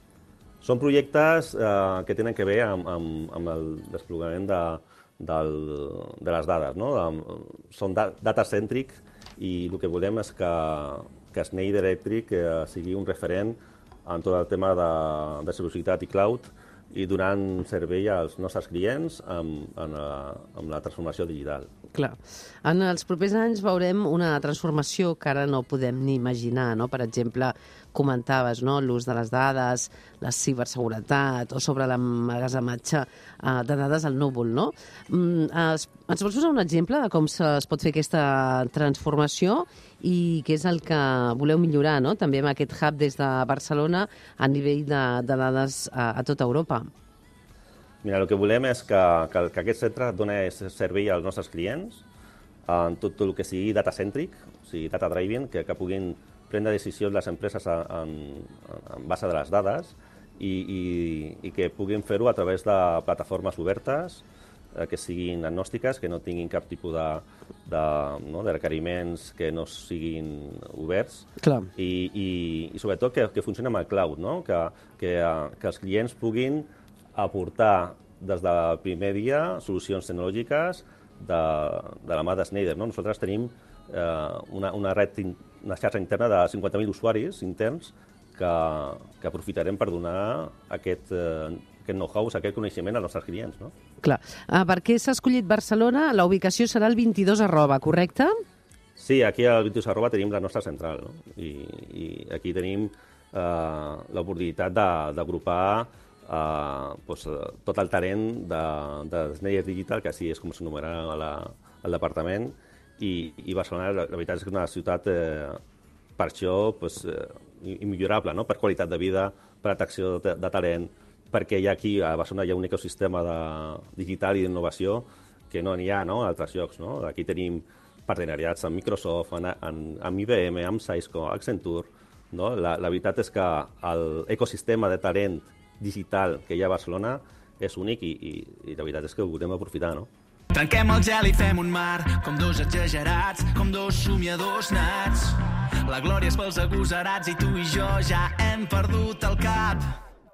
Són projectes uh, que tenen que ver amb, amb, amb el desplegament de, del, de les dades. No? De, són da, data-cèntric i el que volem és que, que Schneider Electric uh, sigui un referent en tot el tema de, de ciberseguretat i cloud i donant servei als nostres clients amb, amb, la, amb la transformació digital. Clar. En els propers anys veurem una transformació que ara no podem ni imaginar, no? Per exemple, comentaves no? l'ús de les dades, la ciberseguretat o sobre l'emmagatzematge uh, de dades al núvol, no? Mm, es, ens vols posar un exemple de com es pot fer aquesta transformació i què és el que voleu millorar, no? També amb aquest hub des de Barcelona a nivell de, de dades a, a tota Europa? Mira, el que volem és que, que, que aquest centre doni servei als nostres clients en tot el que sigui data-cèntric, o sigui, data-driving, que, que puguin prendre decisions les empreses en, en base de les dades i, i, i que puguin fer-ho a través de plataformes obertes, eh, que siguin agnòstiques, que no tinguin cap tipus de, de, no, de requeriments que no siguin oberts. Clar. I, i, i sobretot que, que funcioni amb el cloud, no? que, que, que els clients puguin aportar des del primer dia solucions tecnològiques de, de la mà de Schneider. No? Nosaltres tenim eh, una, una, red, una xarxa interna de cinquanta mil usuaris interns que, que aprofitarem per donar aquest, eh, aquest know-how, aquest coneixement als nostres clients. No? Clar. Ah, per què s'ha escollit Barcelona? La ubicació serà el vint-i-dos arroba, correcte? Sí, aquí al vint-i-dos arroba tenim la nostra central, no? I, i aquí tenim eh, l'oportunitat d'agrupar Uh, pues, uh, tot el talent de, de Schneider Digital, que així és com s'anomenarà el departament, i, i Barcelona, la, la veritat és que és una ciutat eh, per això pues, eh, immillorable, no? Per qualitat de vida, per atracció de, de talent, perquè hi ha aquí a Barcelona hi ha un ecosistema de, digital i d'innovació que no n'hi ha, no? A altres llocs. No? Aquí tenim partenariats amb Microsoft, amb, amb, amb I B M, amb Cisco, Accenture. No? La, la veritat és que l'ecosistema de talent digital que hi ha a Barcelona és únic i, i, i la veritat és que ho volem aprofitar, no? Trenquem el gel i fem un mar, com dos exagerats, com dos somiadors nats. La glòria és pels agosarats i tu i jo ja hem perdut el cap.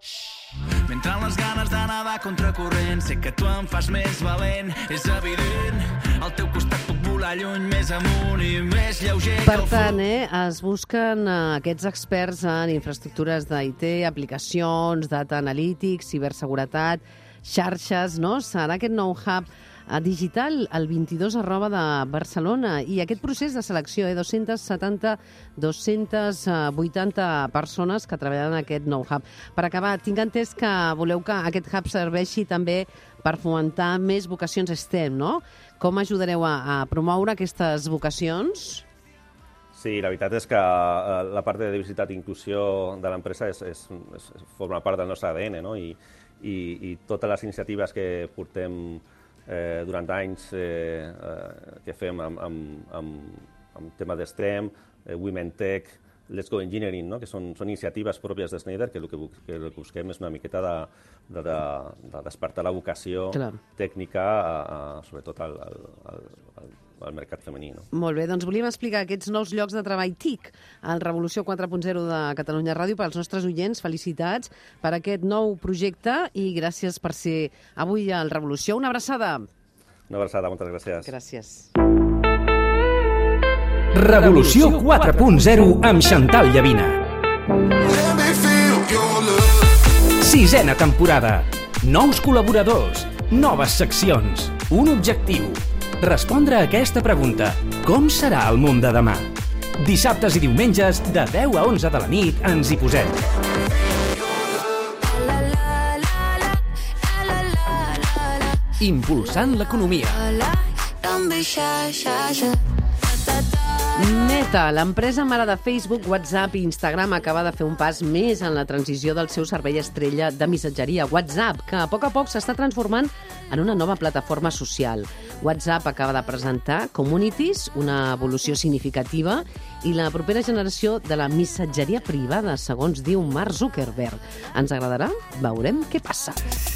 M'entren les ganes de nedar contra corrent, sé que tu em fas més valent, és evident, al teu costat puc volar lluny, més amunt i més lleuger que Per el tant, eh, es busquen eh, aquests experts en infraestructures d'I T, aplicacions, data analytics, ciberseguretat, xarxes, no? Serà aquest nou hub digital al vint-i-dos arroba de Barcelona. I aquest procés de selecció, eh, dos-cents setanta, dos-cents vuitanta persones que treballen en aquest nou hub. Per acabar, tinc entès que voleu que aquest hub serveixi també per fomentar més vocacions STEM, no? Com ajudareu a, a promoure aquestes vocacions? Sí, la veritat és que eh, la part de diversitat i inclusió de l'empresa és, és, és, forma part del nostre A D N, no? I, i, i totes les iniciatives que portem eh, durant anys eh, eh, que fem amb, amb, amb, amb tema d'STEM, eh, Women Tech, Let's Go Engineering, no? Que són, són iniciatives pròpies de Schneider, que el que, que el que busquem és una miqueta de, de, de, de despertar la vocació Clar. tècnica, a, a, sobretot al, al, al, al al mercat femení. No? Molt bé, doncs volíem explicar aquests nous llocs de treball T I C al Revolució quatre punt zero de Catalunya Ràdio per als nostres oients. Felicitats per aquest nou projecte i gràcies per ser avui al Revolució. Una abraçada. Una abraçada, moltes gràcies. Gràcies. Revolució quatre punt zero amb Xantal Llavina. Sisena temporada. Nous col·laboradors. Noves seccions. Un objectiu. Respondre a aquesta pregunta. Com serà el món de demà? Dissabtes i diumenges, de deu a onze de la nit, ens hi posem. Impulsant l'economia. Meta, l'empresa mare de Facebook, WhatsApp i Instagram, acaba de fer un pas més en la transició del seu servei estrella de missatgeria, WhatsApp, que a poc a poc s'està transformant en una nova plataforma social. WhatsApp acaba de presentar Communities, una evolució significativa, i la propera generació de la missatgeria privada, segons diu Mark Zuckerberg. Ens agradarà? Veurem què passa.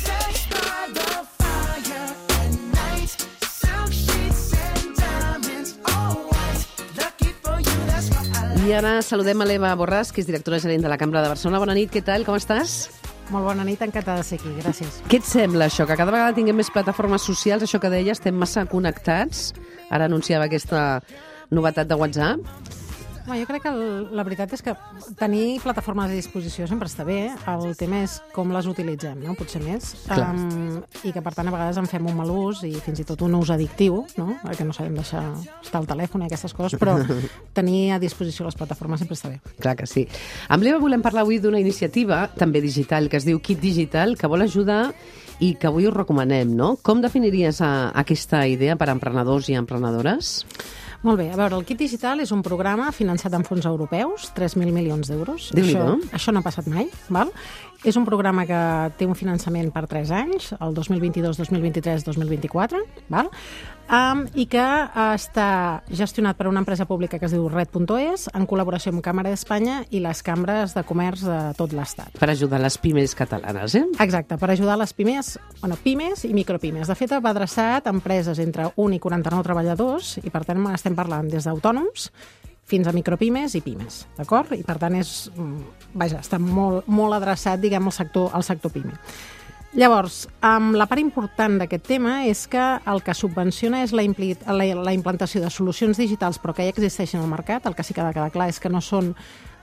I ara saludem a l'Eva Borràs, que és directora gerent de la Cambra de Barcelona. Bona nit, què tal? Com estàs? Molt bona nit, encantada de ser aquí, gràcies. Què et sembla això, que cada vegada tinguem més plataformes socials, això que deia, estem massa connectats? Ara anunciava aquesta novetat de WhatsApp. No, jo crec que el, la veritat és que tenir plataformes a disposició sempre està bé, el tema és com les utilitzem, no? Potser més, um, i que per tant a vegades en fem un mal ús i fins i tot un ús addictiu, no? Que no sabem deixar estar al telèfon i aquestes coses, però tenir a disposició les plataformes sempre està bé. Clar que sí. Amb l'Eva volem parlar avui d'una iniciativa també digital que es diu Kit Digital, que vol ajudar i que avui us recomanem, no? Com definiries a, aquesta idea per a emprenedors i emprenedores? Molt bé, a veure, el Kit Digital és un programa finançat amb fons europeus, tres mil milions d'euros. Això, això no ha passat mai, val? És un programa que té un finançament per tres anys, el dos mil vint-i-dos, dos mil vint-i-tres, dos mil vint-i-quatre, val? Um, i que uh, està gestionat per una empresa pública que es diu red punt es, en col·laboració amb Càmera d'Espanya i les cambres de comerç de tot l'Estat. Per ajudar les pimes catalanes, eh? Exacte, per ajudar les pimes, bueno, pimes i micropimes. De fet, va adreçat a empreses entre un i quaranta-nou treballadors i, per tant, estem parlant des d'autònoms fins a micropimes i pimes, d'acord? I, per tant, és, vaja, està molt, molt adreçat, diguem, al sector, al sector pime. Llavors, um, la part important d'aquest tema és que el que subvenciona és la, impli la, la implantació de solucions digitals però que ja existeixen al mercat. El que sí que ha de quedar clar és que no són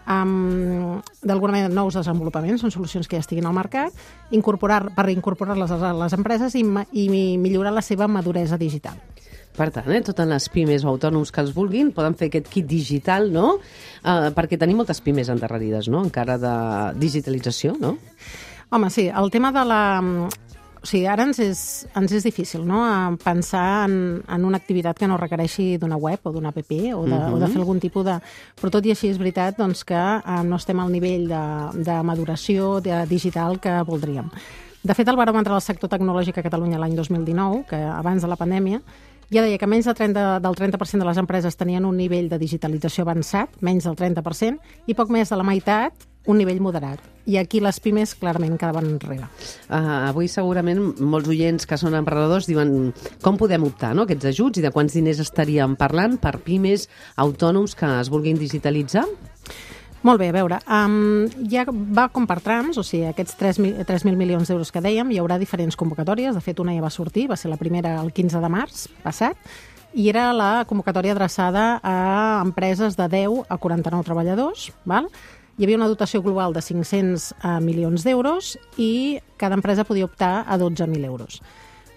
um, d'alguna manera nous desenvolupaments, són solucions que ja estiguin al mercat, incorporar, per incorporar-les a les empreses i, i millorar la seva maduresa digital. Per tant, eh, totes les pimes o autònoms que els vulguin poden fer aquest kit digital, no? Uh, perquè tenim moltes pimes endarrerides, no? Encara de digitalització, no? Home, sí, el tema de la... O sigui, ara ens és, ens és difícil, no?, pensar en, en una activitat que no requereixi d'una web o d'una app o de, uh-huh. o de fer algun tipus de... Però tot i així és veritat doncs, que eh, no estem al nivell de, de maduració de digital que voldríem. De fet, el baròmetre del sector tecnològic a Catalunya l'any dos mil dinou, que abans de la pandèmia, ja deia que menys del trenta, del trenta per cent de les empreses tenien un nivell de digitalització avançat, menys del trenta per cent, i poc més de la meitat un nivell moderat. I aquí les pimes clarament quedaven enrere. Uh, avui segurament molts oients que són emprenedors diuen com podem optar, no?, aquests ajuts i de quants diners estaríem parlant per pimes autònoms que es vulguin digitalitzar? Molt bé, a veure, um, ja va com per trams, o sigui, aquests tres mil milions d'euros que dèiem, hi haurà diferents convocatòries, de fet una ja va sortir, va ser la primera el quinze de març passat, i era la convocatòria adreçada a empreses de deu a quaranta-nou treballadors, val? Hi havia una dotació global de cinc-cents milions d'euros i cada empresa podia optar a dotze mil euros.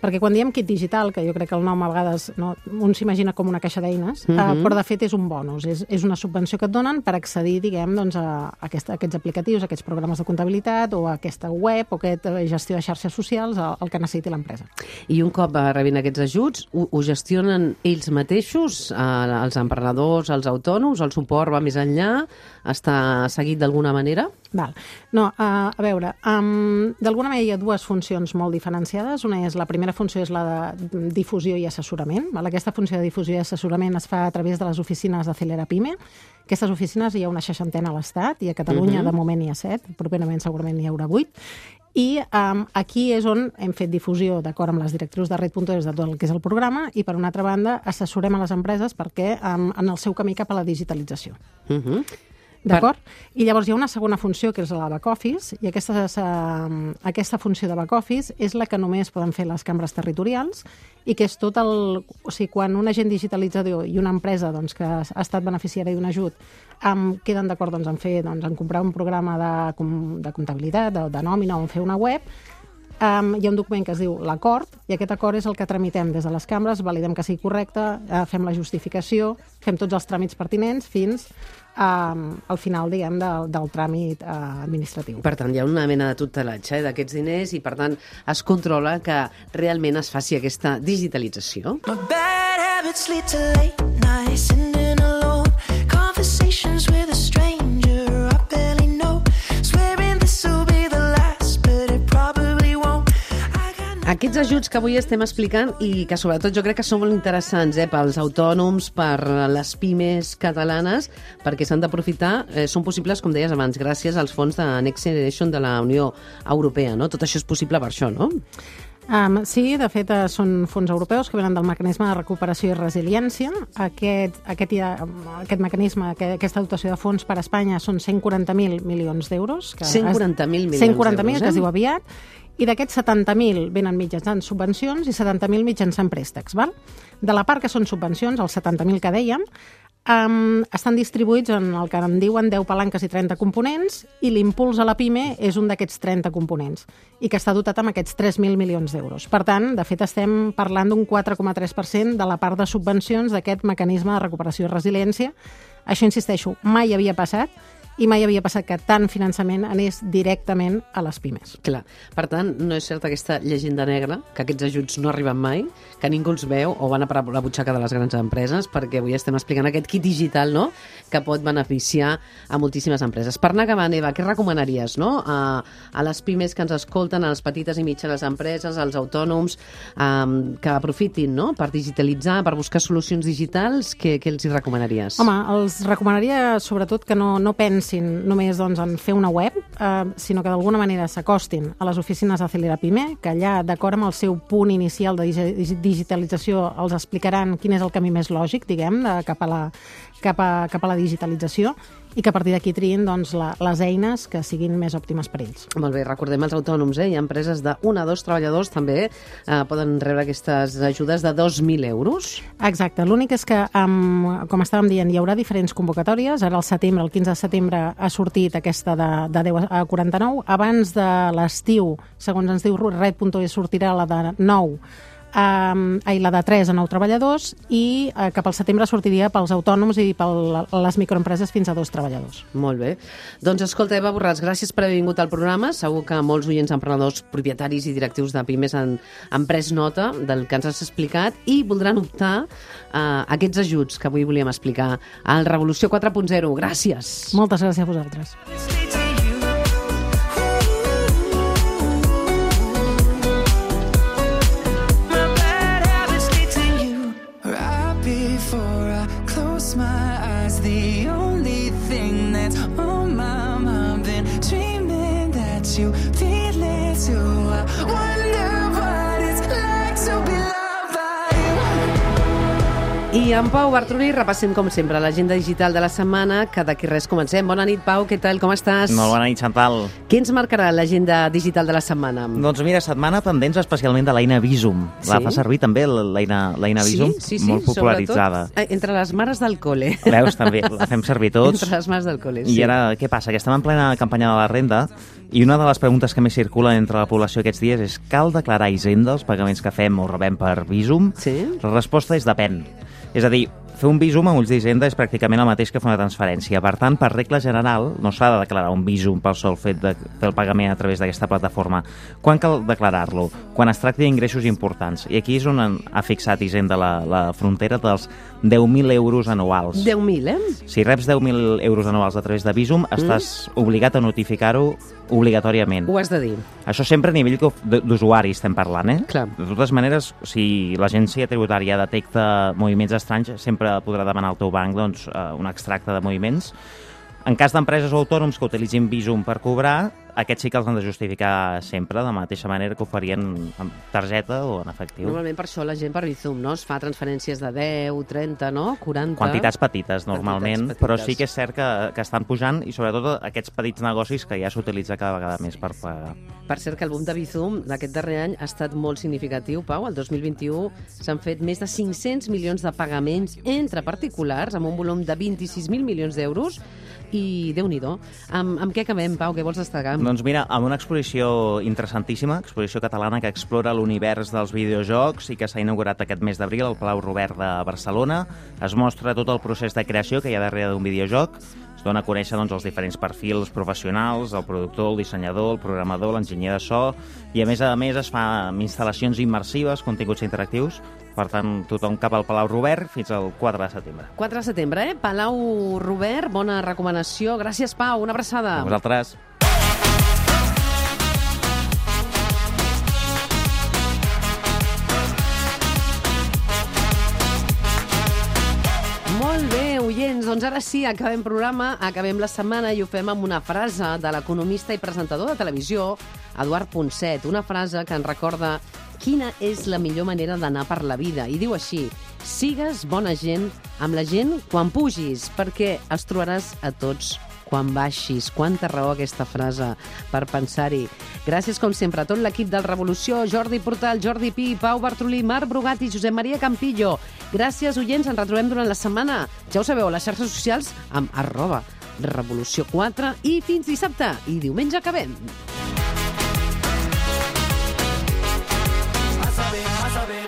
Perquè quan diem kit digital, que jo crec que el nom a vegades no, un s'imagina com una caixa d'eines, uh -huh. eh, però de fet és un bonus, és, és una subvenció que et donen per accedir, diguem, doncs, a, a, aquest, a aquests aplicatius, a aquests programes de comptabilitat o a aquesta web o a aquesta gestió de xarxes socials, el, el que necessiti l'empresa. I un cop rebin aquests ajuts, ho, ho gestionen ells mateixos, eh, els emprenedors, els autònoms, el suport va més enllà, està seguit d'alguna manera? Val. No, uh, a veure, um, d'alguna manera hi ha dues funcions molt diferenciades. Una és, la primera funció és la de difusió i assessorament. Val? Aquesta funció de difusió i assessorament es fa a través de les oficines d'Acelera Pime. Aquestes oficines hi ha una seixantena a l'Estat i a Catalunya uh-huh. de moment hi ha set, properament segurament hi haurà vuit. I um, aquí és on hem fet difusió d'acord amb les directrius de Red punto es de tot el que és el programa i, per una altra banda, assessorem a les empreses perquè um, en el seu camí cap a la digitalització. Uh-huh. D'acord? I llavors hi ha una segona funció, que és la back-office, i aquesta, uh, aquesta funció de back-office és la que només poden fer les cambres territorials i que és tot el... O sigui, quan un agent digitalitzador i una empresa doncs, que ha estat beneficiària d'un ajut um, queden d'acord doncs, en fer, doncs, en comprar un programa de, de comptabilitat, de, de nòmina o en fer una web, Um, hi ha un document que es diu l'acord, i aquest acord és el que tramitem des de les cambres, validem que sigui correcte, uh, fem la justificació, fem tots els tràmits pertinents fins um, al final, diguem, del, del tràmit uh, administratiu. Per tant, hi ha una mena de tutelatge eh, d'aquests diners i, per tant, es controla que realment es faci aquesta digitalització. My bad habits lead to late nights, sitting alone, conversations with a stranger I barely know, swearing this will be the last, but it probably won't. Aquests ajuts que avui estem explicant i que sobretot jo crec que són molt interessants eh, pels autònoms, per les pimes catalanes, perquè s'han d'aprofitar, eh, són possibles, com deies abans, gràcies als fons de Next Generation de la Unió Europea, no? Tot això és possible per això, no? Um, sí, de fet, uh, són fons europeus que venen del mecanisme de recuperació i resiliència. Aquest, aquest, aquest mecanisme, aquest, aquesta dotació de fons per a Espanya són cent quaranta mil milions d'euros. cent quaranta mil milions cent quaranta mil, d'euros, que es eh? diu aviat. I d'aquests setanta mil venen mitjançant subvencions i setanta mil mitjançant préstecs. Val? De la part que són subvencions, els setanta mil que dèiem, Um, estan distribuïts en el que en diuen deu palanques i trenta components, i l'impuls a la PIME és un d'aquests trenta components i que està dotat amb aquests tres mil milions d'euros. Per tant, de fet, estem parlant d'un quatre coma tres per cent de la part de subvencions d'aquest mecanisme de recuperació i resiliència. Això, insisteixo, mai havia passat i mai havia passat que tant finançament anés directament a les pimes. Clar. Per tant, no és certa aquesta llegenda negra, que aquests ajuts no arriben mai, que ningú els veu o van a parar la butxaca de les grans empreses, perquè avui estem explicant aquest kit digital, no?, que pot beneficiar a moltíssimes empreses. Per anar acabant, Eva, què recomanaries, no?, a, a les pimes que ens escolten, a les petites i mitjanes empreses, als autònoms, um, que aprofitin, no?, per digitalitzar, per buscar solucions digitals, què, què els hi recomanaries? Home, els recomanaria sobretot que no, no pensin només doncs, en fer una web, eh, sinó que d'alguna manera s'acostin a les oficines d'Acelera Pime, que allà, d'acord amb el seu punt inicial de digitalització, els explicaran quin és el camí més lògic, diguem, de, cap, a la, cap, a, cap a la digitalització, i que a partir d'aquí triïn doncs, la, les eines que siguin més òptimes per ells. Molt bé, recordem els autònoms, eh? Hi ha empreses d'un a dos treballadors també eh, poden rebre aquestes ajudes de dos mil euros. Exacte, l'únic és que, um, com estàvem dient, hi haurà diferents convocatòries. Ara al setembre, el quinze de setembre, ha sortit aquesta de, de deu a quaranta-nou. Abans de l'estiu, segons ens diu Red punto es, sortirà la de nou, Um, ai, la de tres a nou treballadors, i uh, cap al setembre sortiria pels autònoms i per les microempreses fins a dos treballadors. Molt bé. Doncs escolta, Eva Borràs, gràcies per haver vingut al programa. Segur que molts oients emprenedors, propietaris i directius de pimes han, han pres nota del que ens has explicat i voldran optar a uh, aquests ajuts que avui volíem explicar al Revolució quatre punt zero. Gràcies. Moltes gràcies a vosaltres. I en Pau Bartolí repassem, com sempre, l'agenda digital de la setmana, que d'aquí res comencem. Bona nit, Pau, què tal, com estàs? Molt bona nit, Chantal. Què ens marcarà l'agenda digital de la setmana? Doncs mira, setmana pendents especialment de l'eina Visum. La Sí? fa servir també l'eina l'eina Visum, sí, sí, sí, molt popularitzada. sobretot, eh, entre les mares del col·le. Veus, també, la fem servir tots. Entre les mares del col·le, sí. I ara, què passa? Que estem en plena campanya de la renda i una de les preguntes que més circulen entre la població aquests dies és: cal declarar a Hisenda els pagaments que fem o rebem per Visum? Sí. La resposta és depèn. És a dir, fer un Visum a ulls d'Hisenda és pràcticament el mateix que fer una transferència. Per tant, per regla general, no s'ha de declarar un Visum pel sol fet de fer el pagament a través d'aquesta plataforma. Quan cal declarar-lo? Quan es tracti d'ingressos importants. I aquí és on ha fixat Hisenda la, la frontera dels deu mil euros anuals. deu mil, eh? Si reps deu mil euros anuals a través de Visum, estàs obligat a notificar-ho obligatòriament. Ho has de dir. Això sempre a nivell d'usuari estem parlant, eh? Clar. De totes maneres, si l'agència tributària detecta moviments estranys, sempre podrà demanar al teu banc doncs, un extracte de moviments. En cas d'empreses o autònoms que utilitzin Visum per cobrar, aquests sí que els han de justificar sempre, de la mateixa manera que ho farien amb targeta o en efectiu. Normalment per això la gent per Bizum, no? Es fa transferències de deu, trenta, no? quaranta... Quantitats petites, normalment, petites. però sí que és cert que, que estan pujant i sobretot aquests petits negocis que ja s'utilitza cada vegada més per pagar. Per cert, que el boom de Bizum d'aquest darrer any ha estat molt significatiu, Pau. El dos mil vint-i-u s'han fet més de cinc-cents milions de pagaments entre particulars, amb un volum de vint-i-sis mil milions d'euros, i Déu-n'hi-do. Amb, amb què acabem, Pau? Què vols destacar? Doncs mira, amb una exposició interessantíssima, exposició catalana que explora l'univers dels videojocs i que s'ha inaugurat aquest mes d'abril al Palau Robert de Barcelona. Es mostra tot el procés de creació que hi ha darrere d'un videojoc. Es dona a conèixer doncs, els diferents perfils professionals, el productor, el dissenyador, el programador, l'enginyer de so, i a més a més es fa amb instal·lacions immersives, continguts interactius. Per tant, tothom cap al Palau Robert fins al quatre de setembre. quatre de setembre, eh? Palau Robert, bona recomanació. Gràcies, Pau, una abraçada. A vosaltres. Molt bé, oients, doncs ara sí, acabem programa, acabem la setmana i ho fem amb una frase de l'economista i presentador de televisió, Eduard Ponset, una frase que ens recorda quina és la millor manera d'anar per la vida. I diu així: sigues bona gent amb la gent quan pugis, perquè els trobaràs a tots quan baixis. Quanta raó aquesta frase per pensar-hi. Gràcies, com sempre, a tot l'equip del Revolució, Jordi Portal, Jordi Pi, Pau Bartolí, Marc Brugat i Josep Maria Campillo. Gràcies, oients, ens retrobem durant la setmana. Ja ho sabeu, a les xarxes socials amb arroba Revolució quatre i fins dissabte. I diumenge acabem. Massa bé, massa bé.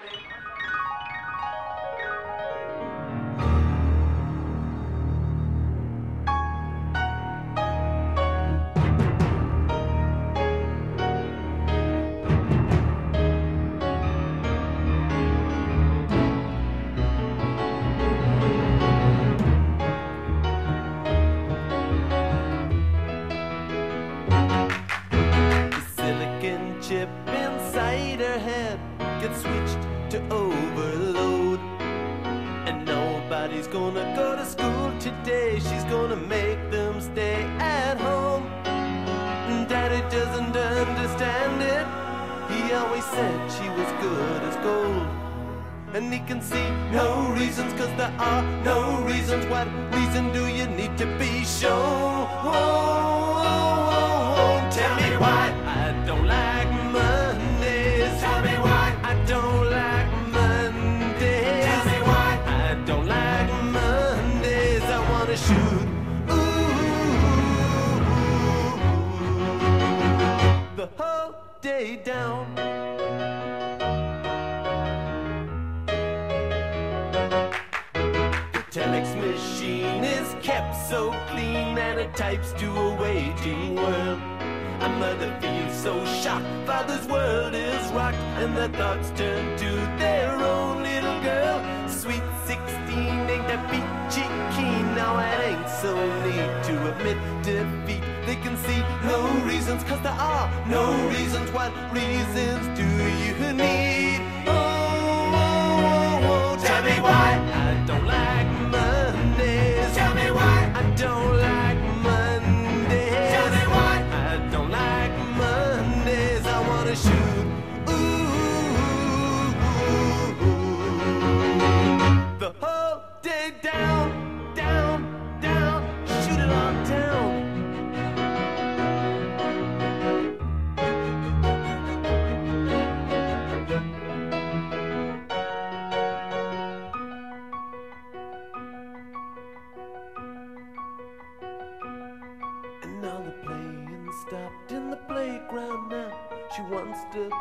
Chip inside her head gets switched to overload, and nobody's gonna go to school today. She's gonna make them stay at home. Daddy doesn't understand it. He always said she was good as gold, and he can see no reasons, cause there are no reasons. What reason do you need to be shown? Whoa, whoa, whoa, whoa. Tell me why I don't like Mondays. Tell me why I don't like Mondays. Tell me why I don't like Mondays. I wanna shoot ooh, the whole day down. The telex machine is kept so clean, and it types to a waiting world. A mother feels so shocked, father's world is rocked, and their thoughts turn to their own little girl. Sweet sixteen ain't that peachy keen. Now it ain't so neat to admit defeat. They can see no reasons, cause there are no reasons. What reasons do you need? Oh, oh, oh, oh. Tell me why I don't like Mondays. Tell me why I don't like Mondays. Tell me why I don't like Mondays. I wanna shoot ooh, ooh, ooh, ooh.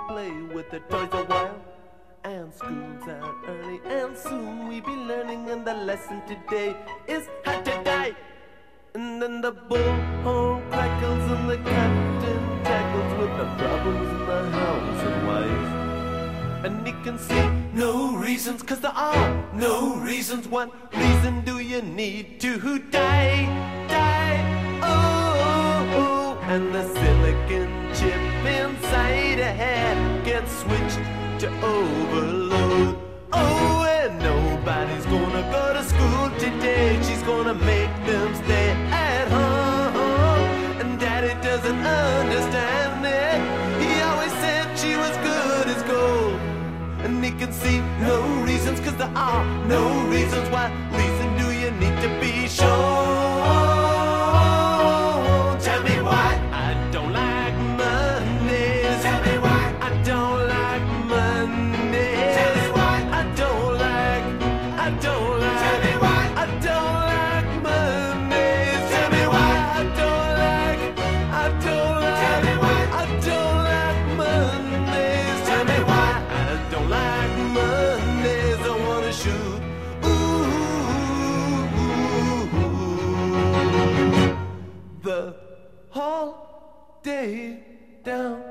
play with the toys a while. And school's out early, and soon we be learning, and the lesson today is how to die. And then the bullhorn crackles and the captain tackles with the problems in the house and wife. And he can see no reasons, cause there are no reasons. What reason do you need to die? Die, oh, oh, oh. And the silicon chip inside a head gets switched to overload. Oh, and nobody's gonna go to school today. She's gonna make them stay at home. And Daddy doesn't understand it. He always said she was good as gold. And he can see no reasons, cause there are no reasons. What reason do you need to be sure? Tell me why I don't like Mondays. Tell me why I don't like Mondays. Tell me why I don't like, I don't like. Tell me why I don't like Mondays. Tell me why I don't like, I don't like. Tell me why I don't like Mondays. Tell me why I don't like Mondays. I wanna shoot. Ooh, the whole day down.